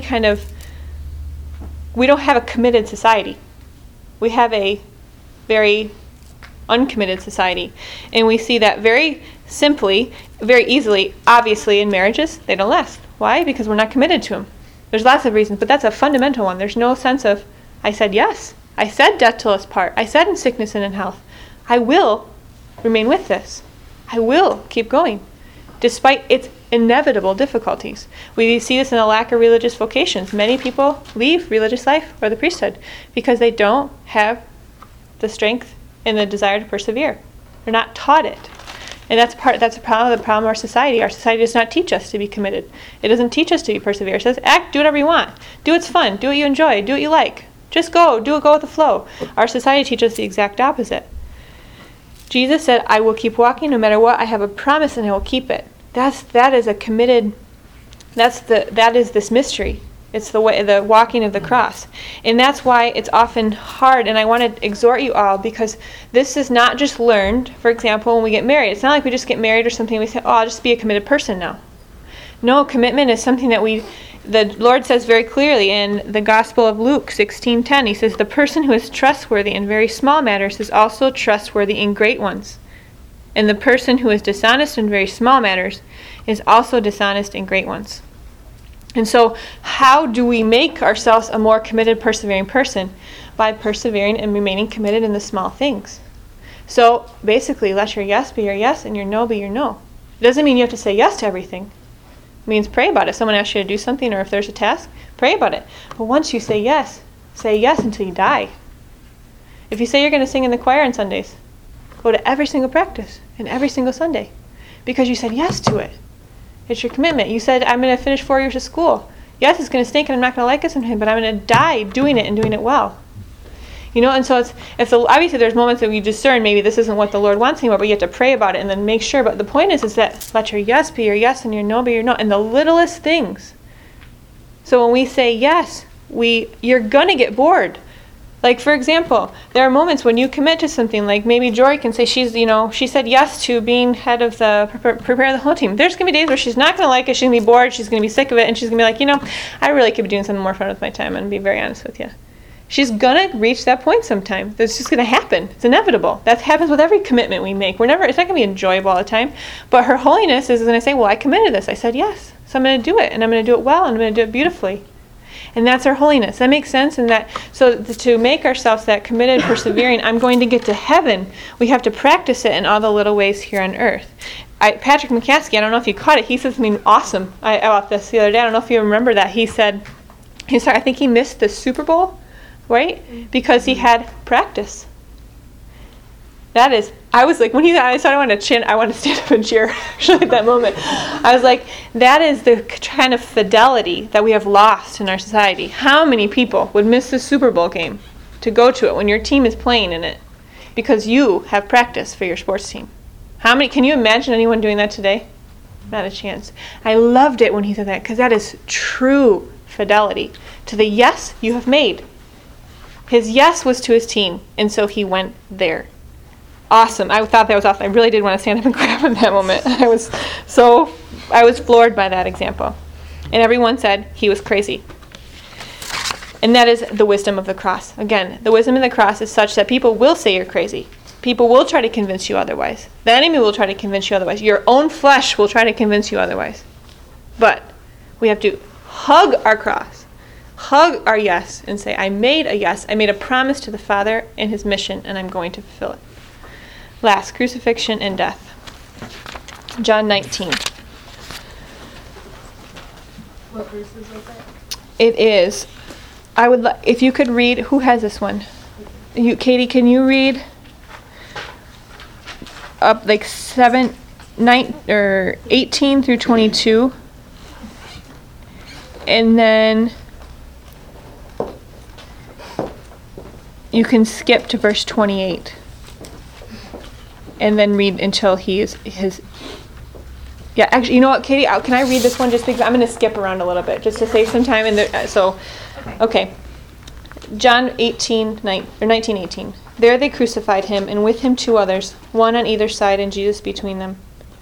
[SPEAKER 1] committed society. We have a very uncommitted society. And we see that very simply, very easily, obviously in marriages, they don't last. Why? Because we're not committed to them. There's lots of reasons, but that's a fundamental one. There's no sense of, I said yes. I said death till us part. I said in sickness and in health. I will remain with this. I will keep going, despite its inevitable difficulties. We see this in the lack of religious vocations. Many people leave religious life or the priesthood because they don't have the strength and the desire to persevere. They're not taught it. And that's a problem of our society. Our society does not teach us to be committed. It doesn't teach us to be persevere. It says, do whatever you want. Do what's fun. Do what you enjoy. Do what you like. Just go with the flow. Our society teaches us the exact opposite. Jesus said, I will keep walking no matter what. I have a promise and I will keep it. That is this mystery. It's the walking of the cross. And that's why it's often hard, and I want to exhort you all, because this is not just learned, for example, when we get married. It's not like we just get married or something and we say, I'll just be a committed person now. No, commitment is something that the Lord says very clearly in the Gospel of Luke 16:10. He says, the person who is trustworthy in very small matters is also trustworthy in great ones. And the person who is dishonest in very small matters is also dishonest in great ones. And so how do we make ourselves a more committed, persevering person? By persevering and remaining committed in the small things. So basically, let your yes be your yes and your no be your no. It doesn't mean you have to say yes to everything. It means pray about it. If someone asks you to do something, or if there's a task, pray about it. But once you say yes until you die. If you say you're going to sing in the choir on Sundays, go to every single practice and every single Sunday, because you said yes to it. It's your commitment. You said, I'm going to finish 4 years of school. Yes, it's going to stink and I'm not going to like it sometimes, but I'm going to die doing it and doing it well. And so it's obviously there's moments that we discern maybe this isn't what the Lord wants anymore, but you have to pray about it and then make sure. But the point is that let your yes be your yes and your no be your no. And the littlest things. So when we say yes, you're going to get bored. Like, for example, there are moments when you commit to something, like maybe Jory can say she said yes to being head of the prepare the whole team. There's going to be days where she's not going to like it, she's going to be bored, she's going to be sick of it, and she's going to be like, I really could be doing something more fun with my time, and be very honest with you. She's going to reach that point sometime. That's just going to happen. It's inevitable. That happens with every commitment we make. It's not going to be enjoyable all the time. But her holiness is going to say, well, I committed this. I said yes. So I'm going to do it, and I'm going to do it well, and I'm going to do it beautifully. And that's our holiness. That makes sense. And to make ourselves that committed, persevering, I'm going to get to heaven, we have to practice it in all the little ways here on earth. Patrick McCaskey, I don't know if you caught it, he said something awesome about this the other day. I don't know if you remember that. He said, I think he missed the Super Bowl, right? Because he had practice. That is, I was like, when I started, I wanted to stand up and cheer, actually, at that moment. I was like, that is the kind of fidelity that we have lost in our society. How many people would miss the Super Bowl game to go to it when your team is playing in it because you have practice for your sports team? Can you imagine anyone doing that today? Not a chance. I loved it when he said that, because that is true fidelity to the yes you have made. His yes was to his team, and so he went there. awesome. I thought that was awesome. I really did want to stand up and clap in that moment. I was floored by that example. And everyone said he was crazy. And that is the wisdom of the cross. Again, the wisdom of the cross is such that people will say you're crazy. People will try to convince you otherwise. The enemy will try to convince you otherwise. Your own flesh will try to convince you otherwise. But we have to hug our cross, hug our yes, and say, I made a yes. I made a promise to the Father and his mission, and I'm going to fulfill it. Last, crucifixion and death. John 19.
[SPEAKER 5] What verses was that?
[SPEAKER 1] It is. If you could read, who has this one? Katie, can you read up like 18 through 22? And then you can skip to verse 28. And then read until he is his. Yeah, actually, you know what, Katie? Can I read this one just because I'm going to skip around a little bit just to save some time? Okay. John 19:18. There they crucified him, and with him 2 others, one on either side, and Jesus between them.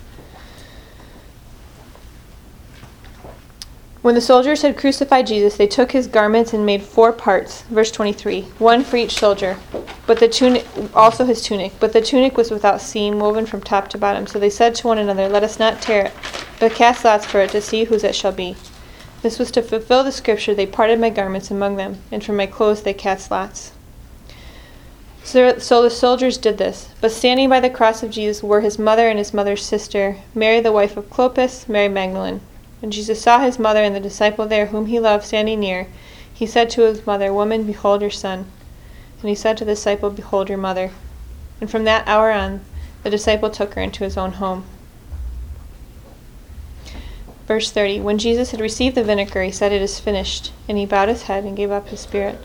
[SPEAKER 1] When the soldiers had crucified Jesus, they took his garments and made 4 parts. Verse 23. One for each soldier, but the tunic, also his tunic. But the tunic was without seam, woven from top to bottom. So they said to one another, let us not tear it, but cast lots for it to see whose it shall be. This was to fulfill the scripture, they parted my garments among them, and for my clothes they cast lots. So the soldiers did this. But standing by the cross of Jesus were his mother and his mother's sister, Mary the wife of Clopas, Mary Magdalene. When Jesus saw his mother and the disciple there whom he loved standing near, he said to his mother, Woman, behold your son. And he said to the disciple, Behold your mother. And from that hour on, the disciple took her into his own home. Verse 30. When Jesus had received the vinegar, he said, It is finished. And he bowed his head and gave up his spirit.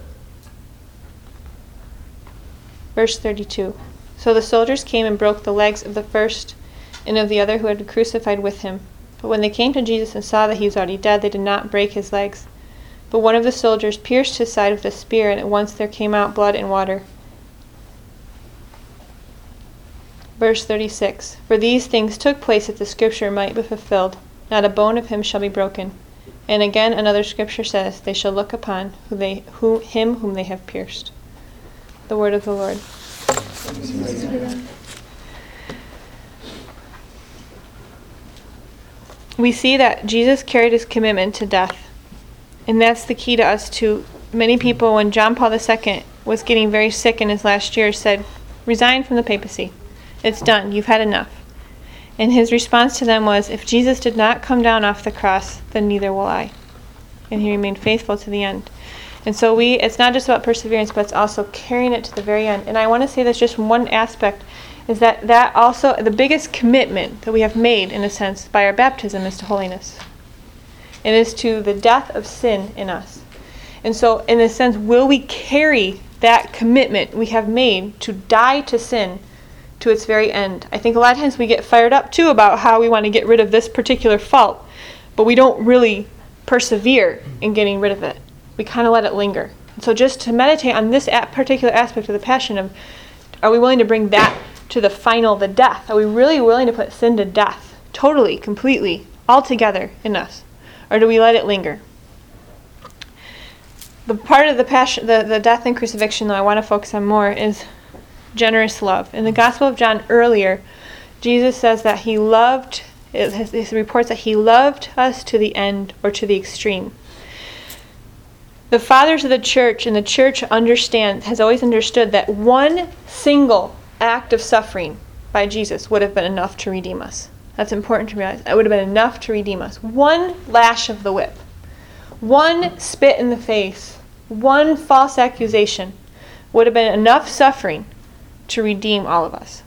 [SPEAKER 1] Verse 32. So the soldiers came and broke the legs of the first and of the other who had been crucified with him. But when they came to Jesus and saw that he was already dead, they did not break his legs. But one of the soldiers pierced his side with a spear, and at once there came out blood and water. Verse 36. For these things took place that the scripture might be fulfilled. Not a bone of him shall be broken. And again another scripture says, They shall look upon him whom they have pierced. The word of the Lord. We see that Jesus carried his commitment to death. And that's the key to us too. Many people, when John Paul II was getting very sick in his last years, said, Resign from the papacy. It's done. You've had enough. And his response to them was, If Jesus did not come down off the cross, then neither will I. And he remained faithful to the end. And so it's not just about perseverance, but it's also carrying it to the very end. And I want to say this just one aspect, is that also the biggest commitment that we have made, in a sense, by our baptism is to holiness. It is to the death of sin in us. And so, in a sense, will we carry that commitment we have made to die to sin to its very end? I think a lot of times we get fired up, too, about how we want to get rid of this particular fault, but we don't really persevere in getting rid of it. We kind of let it linger. And so just to meditate on this particular aspect of the passion of, are we willing to bring that to the death? Are we really willing to put sin to death, totally, completely, altogether in us? Or do we let it linger? The part of the passion, the death and crucifixion that I want to focus on more is generous love. In the Gospel of John earlier, Jesus says that he loved, it reports that he loved us to the end, or to the extreme. The fathers of the church and the church has always understood that one single act of suffering by Jesus would have been enough to redeem us. That's important to realize. It would have been enough to redeem us. One lash of the whip, one spit in the face, one false accusation would have been enough suffering to redeem all of us.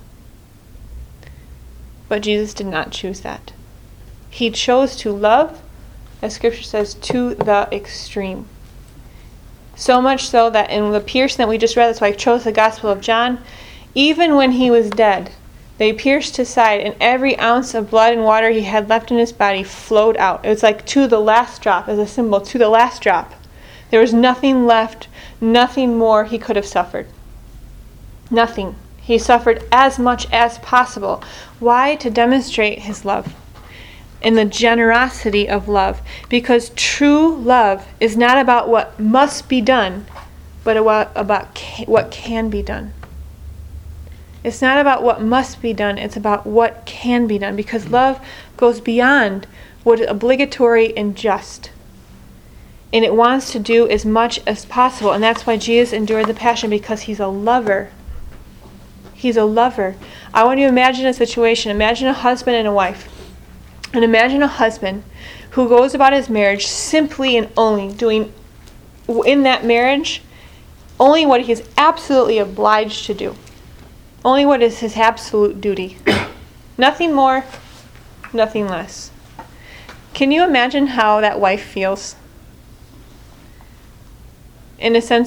[SPEAKER 1] But Jesus did not choose that. He chose to love, as Scripture says, to the extreme. So much so that in the piercing that we just read, that's why I chose the Gospel of John, even when he was dead, they pierced his side, and every ounce of blood and water he had left in his body flowed out. It was like to the last drop, as a symbol, to the last drop. There was nothing left, nothing more he could have suffered. Nothing. He suffered as much as possible. Why? To demonstrate his love and the generosity of love. Because true love is not about what must be done, but about what can be done. It's not about what must be done, it's about what can be done. Because love goes beyond what is obligatory and just. And it wants to do as much as possible. And that's why Jesus endured the passion, because he's a lover. He's a lover. I want you to imagine a situation. Imagine a husband and a wife. And imagine a husband who goes about his marriage simply and only doing in that marriage only what he is absolutely obliged to do. Only what is his absolute duty. Nothing more, nothing less. Can you imagine how that wife feels? In a sense,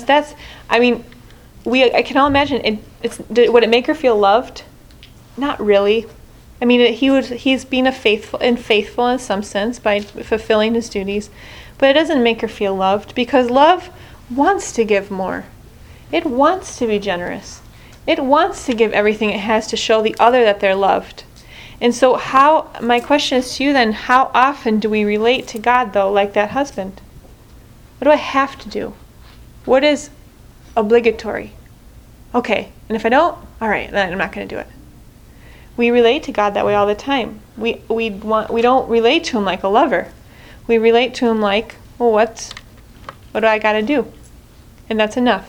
[SPEAKER 1] I can all imagine. Would it make her feel loved? Not really. I mean, he's being faithful in some sense by fulfilling his duties, but it doesn't make her feel loved, because love wants to give more. It wants to be generous. It wants to give everything it has to show the other that they're loved. And so my question is to you then, how often do we relate to God, though, like that husband? What do I have to do? What is obligatory? Okay, and if I don't, all right, then I'm not going to do it. We relate to God that way all the time. We don't relate to him like a lover. We relate to him like, well, what do I got to do? And that's enough.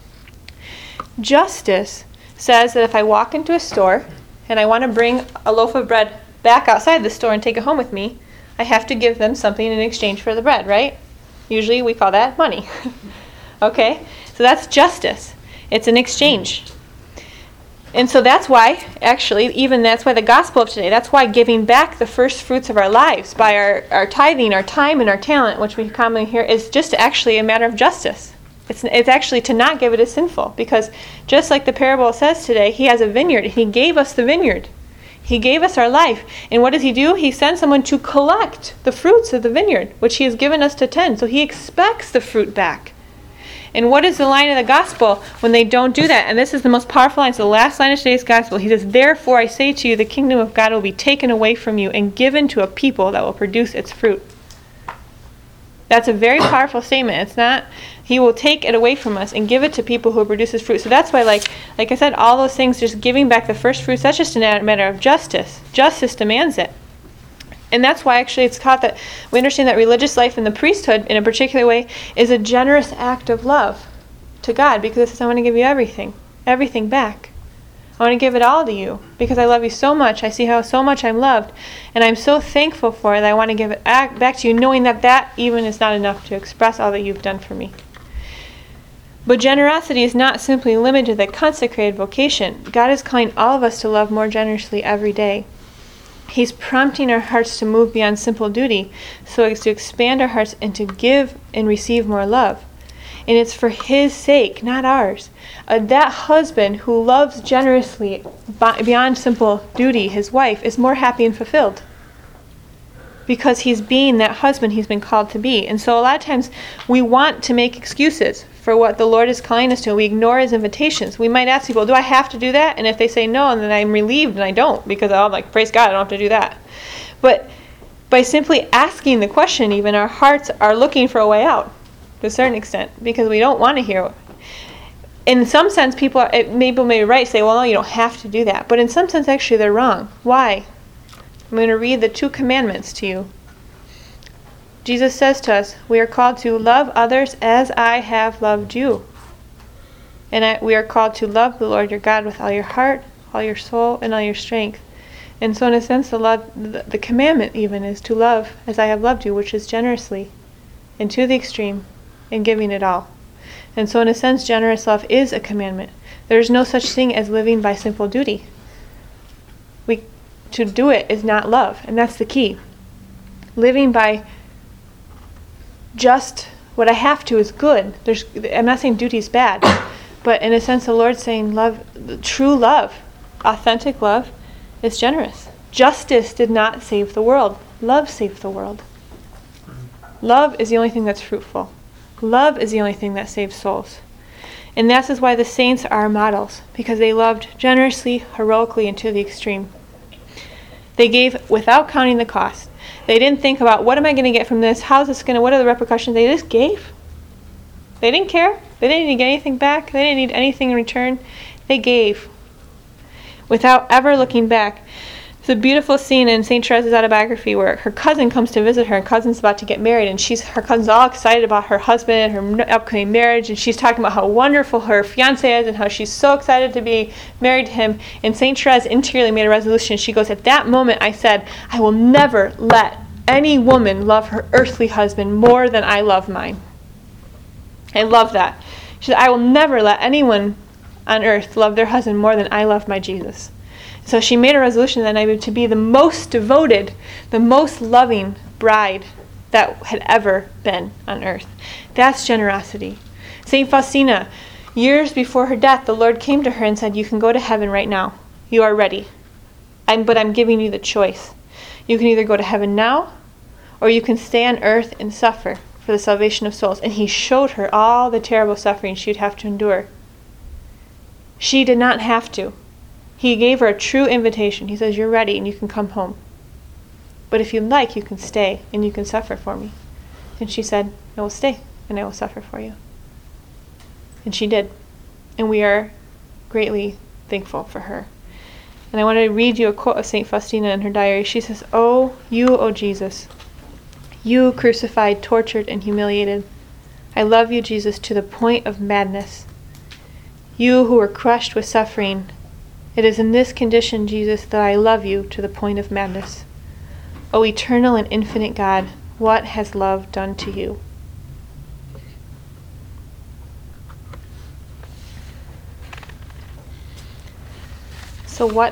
[SPEAKER 1] Justice says that if I walk into a store and I want to bring a loaf of bread back outside the store and take it home with me, I have to give them something in exchange for the bread, right? Usually we call that money. Okay? So that's justice. It's an exchange. And so that's why, actually, that's why the gospel of today, that's why giving back the first fruits of our lives by our tithing, our time, and our talent, which we commonly hear, is just actually a matter of justice. It's actually to not give it is sinful, because just like the parable says today, he has a vineyard. He gave us the vineyard. He gave us our life. And what does he do? He sends someone to collect the fruits of the vineyard, which he has given us to tend. So he expects the fruit back. And what is the line of the gospel when they don't do that? And this is the most powerful line. It's the last line of today's gospel. He says, "Therefore I say to you, the kingdom of God will be taken away from you and given to a people that will produce its fruit." That's a very powerful statement. It's not, he will take it away from us and give it to people who produce his fruit. So that's why, like I said, all those things, just giving back the first fruits, that's just a matter of justice. Justice demands it. And that's why actually it's taught that we understand that religious life in the priesthood in a particular way is a generous act of love to God, because it says, I want to give you everything back. I want to give it all to you because I love you so much. I see how so much I'm loved, and I'm so thankful for it that I want to give it back to you, knowing that even is not enough to express all that you've done for me. But generosity is not simply limited to the consecrated vocation. God is calling all of us to love more generously every day. He's prompting our hearts to move beyond simple duty, so as to expand our hearts and to give and receive more love. And it's for his sake, not ours. That husband who loves generously beyond simple duty, his wife, is more happy and fulfilled, because he's being that husband he's been called to be. And so a lot of times we want to make excuses for what the Lord is calling us to. We ignore his invitations. We might ask people, do I have to do that? And if they say no, and then I'm relieved and I don't, because I'm like, praise God, I don't have to do that. But by simply asking the question, even, our hearts are looking for a way out to a certain extent, because we don't want to hear. In some sense, people may right say, well, no, you don't have to do that. But in some sense, actually, they're wrong. Why? I'm going to read the 2 commandments to you. Jesus says to us, we are called to love others as I have loved you. And we are called to love the Lord your God with all your heart, all your soul, and all your strength. And so in a sense, the commandment even is to love as I have loved you, which is generously and to the extreme in giving it all. And so in a sense, generous love is a commandment. There is no such thing as living by simple duty. To do it is not love, and that's the key. Living by just what I have to is good. I'm not saying duty is bad, but in a sense the Lord's saying true love, authentic love, is generous. Justice did not save the world. Love saved the world. Love is the only thing that's fruitful. Love is the only thing that saves souls. And that is why the saints are our models, because they loved generously, heroically, and to the extreme. They gave without counting the cost. They didn't think about, what am I going to get from this? How's this going to, what are the repercussions? They just gave. They didn't care. They didn't need to get anything back. They didn't need anything in return. They gave without ever looking back. It's a beautiful scene in St. Teresa's autobiography where her cousin comes to visit her. Her cousin's about to get married, and her cousin's all excited about her husband, her upcoming marriage, and she's talking about how wonderful her fiancé is and how she's so excited to be married to him. And St. Teresa interiorly made a resolution. She goes, at that moment I said, I will never let any woman love her earthly husband more than I love mine. I love that. She said, I will never let anyone on earth love their husband more than I love my Jesus. So she made a resolution that night to be the most devoted, the most loving bride that had ever been on earth. That's generosity. St. Faustina, years before her death, the Lord came to her and said, you can go to heaven right now. You are ready. But I'm giving you the choice. You can either go to heaven now, or you can stay on earth and suffer for the salvation of souls. And he showed her all the terrible suffering she'd have to endure. She did not have to. He gave her a true invitation. He says, you're ready and you can come home. But if you'd like, you can stay and you can suffer for me. And she said, I will stay and I will suffer for you. And she did. And we are greatly thankful for her. And I want to read you a quote of St. Faustina in her diary. She says, O Jesus, you crucified, tortured, and humiliated. I love you, Jesus, to the point of madness. You who were crushed with suffering, it is in this condition, Jesus, that I love you to the point of madness. O eternal and infinite God, what has love done to you? So what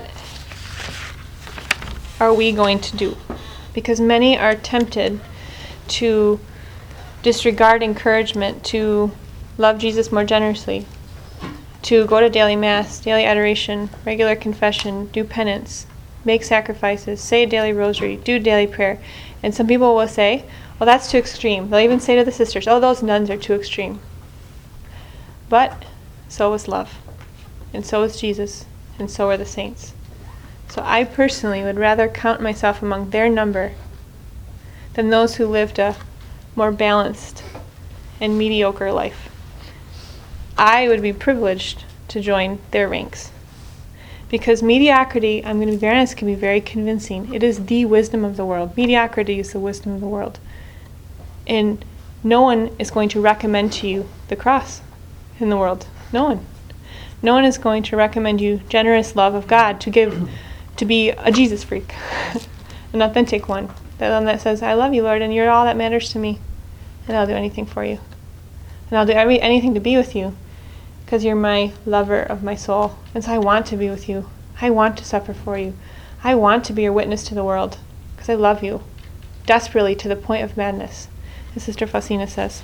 [SPEAKER 1] are we going to do? Because many are tempted to disregard encouragement, to love Jesus more generously, to go to daily mass, daily adoration, regular confession, do penance, make sacrifices, say a daily rosary, do daily prayer. And some people will say, well, that's too extreme. They'll even say to the sisters, oh, those nuns are too extreme. But so is love, and so is Jesus, and so are the saints. So I personally would rather count myself among their number than those who lived a more balanced and mediocre life. I would be privileged to join their ranks. Because mediocrity, I'm going to be very honest, can be very convincing. It is the wisdom of the world. Mediocrity is the wisdom of the world. And no one is going to recommend to you the cross in the world. No one. No one is going to recommend you generous love of God, to be a Jesus freak, an authentic one. That one that says, I love you, Lord, and you're all that matters to me. And I'll do anything for you. And I'll do anything to be with you, because you're my lover of my soul. And so I want to be with you. I want to suffer for you. I want to be your witness to the world, because I love you, desperately to the point of madness, as Sister Faustina says.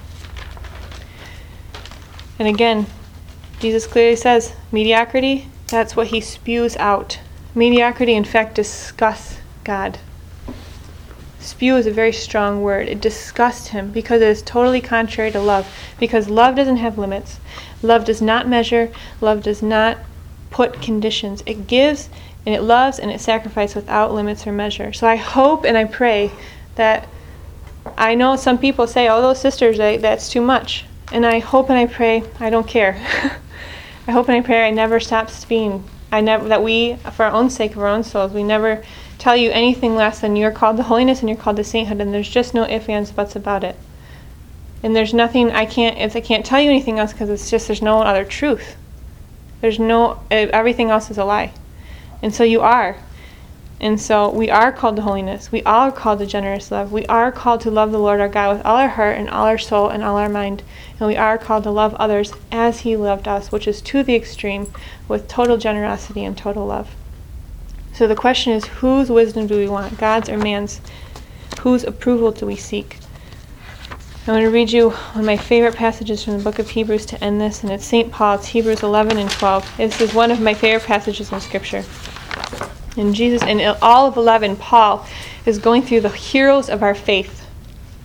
[SPEAKER 1] And again, Jesus clearly says, mediocrity, that's what he spews out. Mediocrity, in fact, disgusts God. Spew is a very strong word. It disgusts him because it is totally contrary to love. Because love doesn't have limits. Love does not measure. Love does not put conditions. It gives and it loves and it sacrifices without limits or measure. So I hope and I pray that, I know some people say, oh, those sisters, that's too much. And I hope and I pray, I don't care. I hope and I pray I never stop being, that we, for our own sake, of our own souls, we never tell you anything less than you're called to holiness and you're called to sainthood, and there's just no ifs, ands, buts about it. And there's nothing, I can't tell you anything else because it's just, there's no other truth. Everything else is a lie. And so you are. And so we are called to holiness. We all are called to generous love. We are called to love the Lord our God with all our heart and all our soul and all our mind. And we are called to love others as he loved us, which is to the extreme, with total generosity and total love. So the question is, whose wisdom do we want, God's or man's? Whose approval do we seek? I'm going to read you one of my favorite passages from the book of Hebrews to end this, and it's St. Paul. It's Hebrews 11 and 12. This is one of my favorite passages in Scripture. And Jesus, in all of 11, Paul is going through the heroes of our faith.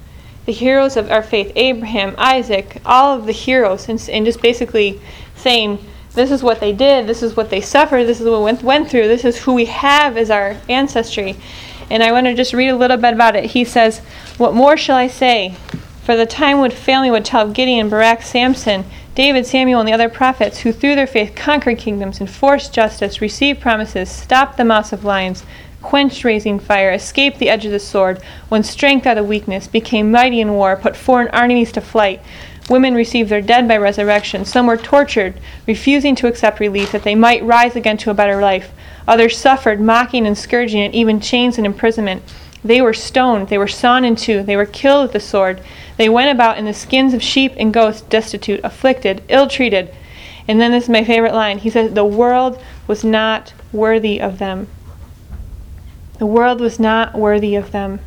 [SPEAKER 1] the heroes of our faith, Abraham, Isaac, all of the heroes, and just basically saying, this is what they did, this is what they suffered, this is what went through, this is who we have as our ancestry. And I want to just read a little bit about it. He says, what more shall I say? For the time would fail me would tell of Gideon, Barak, Samson, David, Samuel, and the other prophets who through their faith conquered kingdoms, enforced justice, received promises, stopped the mouths of lions, quenched raging fire, escaped the edge of the sword, won strength out of weakness, became mighty in war, put foreign armies to flight. Women received their dead by resurrection. Some were tortured, refusing to accept relief that they might rise again to a better life. Others suffered mocking and scourging and even chains and imprisonment. They were stoned, they were sawn in two, they were killed with the sword. They went about in the skins of sheep and goats, destitute, afflicted, ill-treated. And then this is my favorite line. He says, the world was not worthy of them. The world was not worthy of them.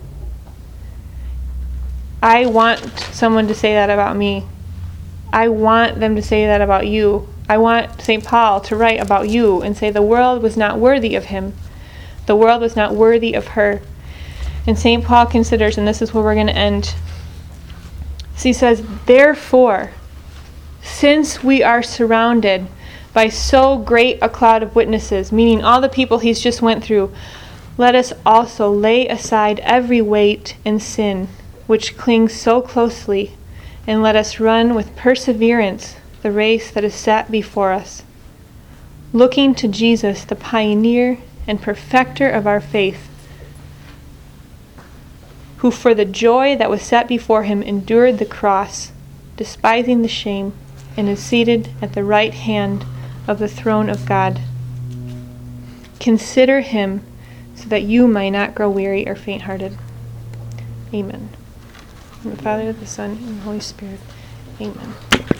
[SPEAKER 1] I want someone to say that about me. I want them to say that about you. I want St. Paul to write about you and say the world was not worthy of him. The world was not worthy of her. And St. Paul considers, and this is where we're going to end. So he says, therefore, since we are surrounded by so great a cloud of witnesses, meaning all the people he's just went through, let us also lay aside every weight and sin which clings so closely, and let us run with perseverance the race that is set before us, looking to Jesus, the pioneer and perfecter of our faith, who for the joy that was set before him endured the cross, despising the shame, and is seated at the right hand of the throne of God. Consider him so that you might not grow weary or faint-hearted. Amen. In the Father, the Son, and the Holy Spirit. Amen.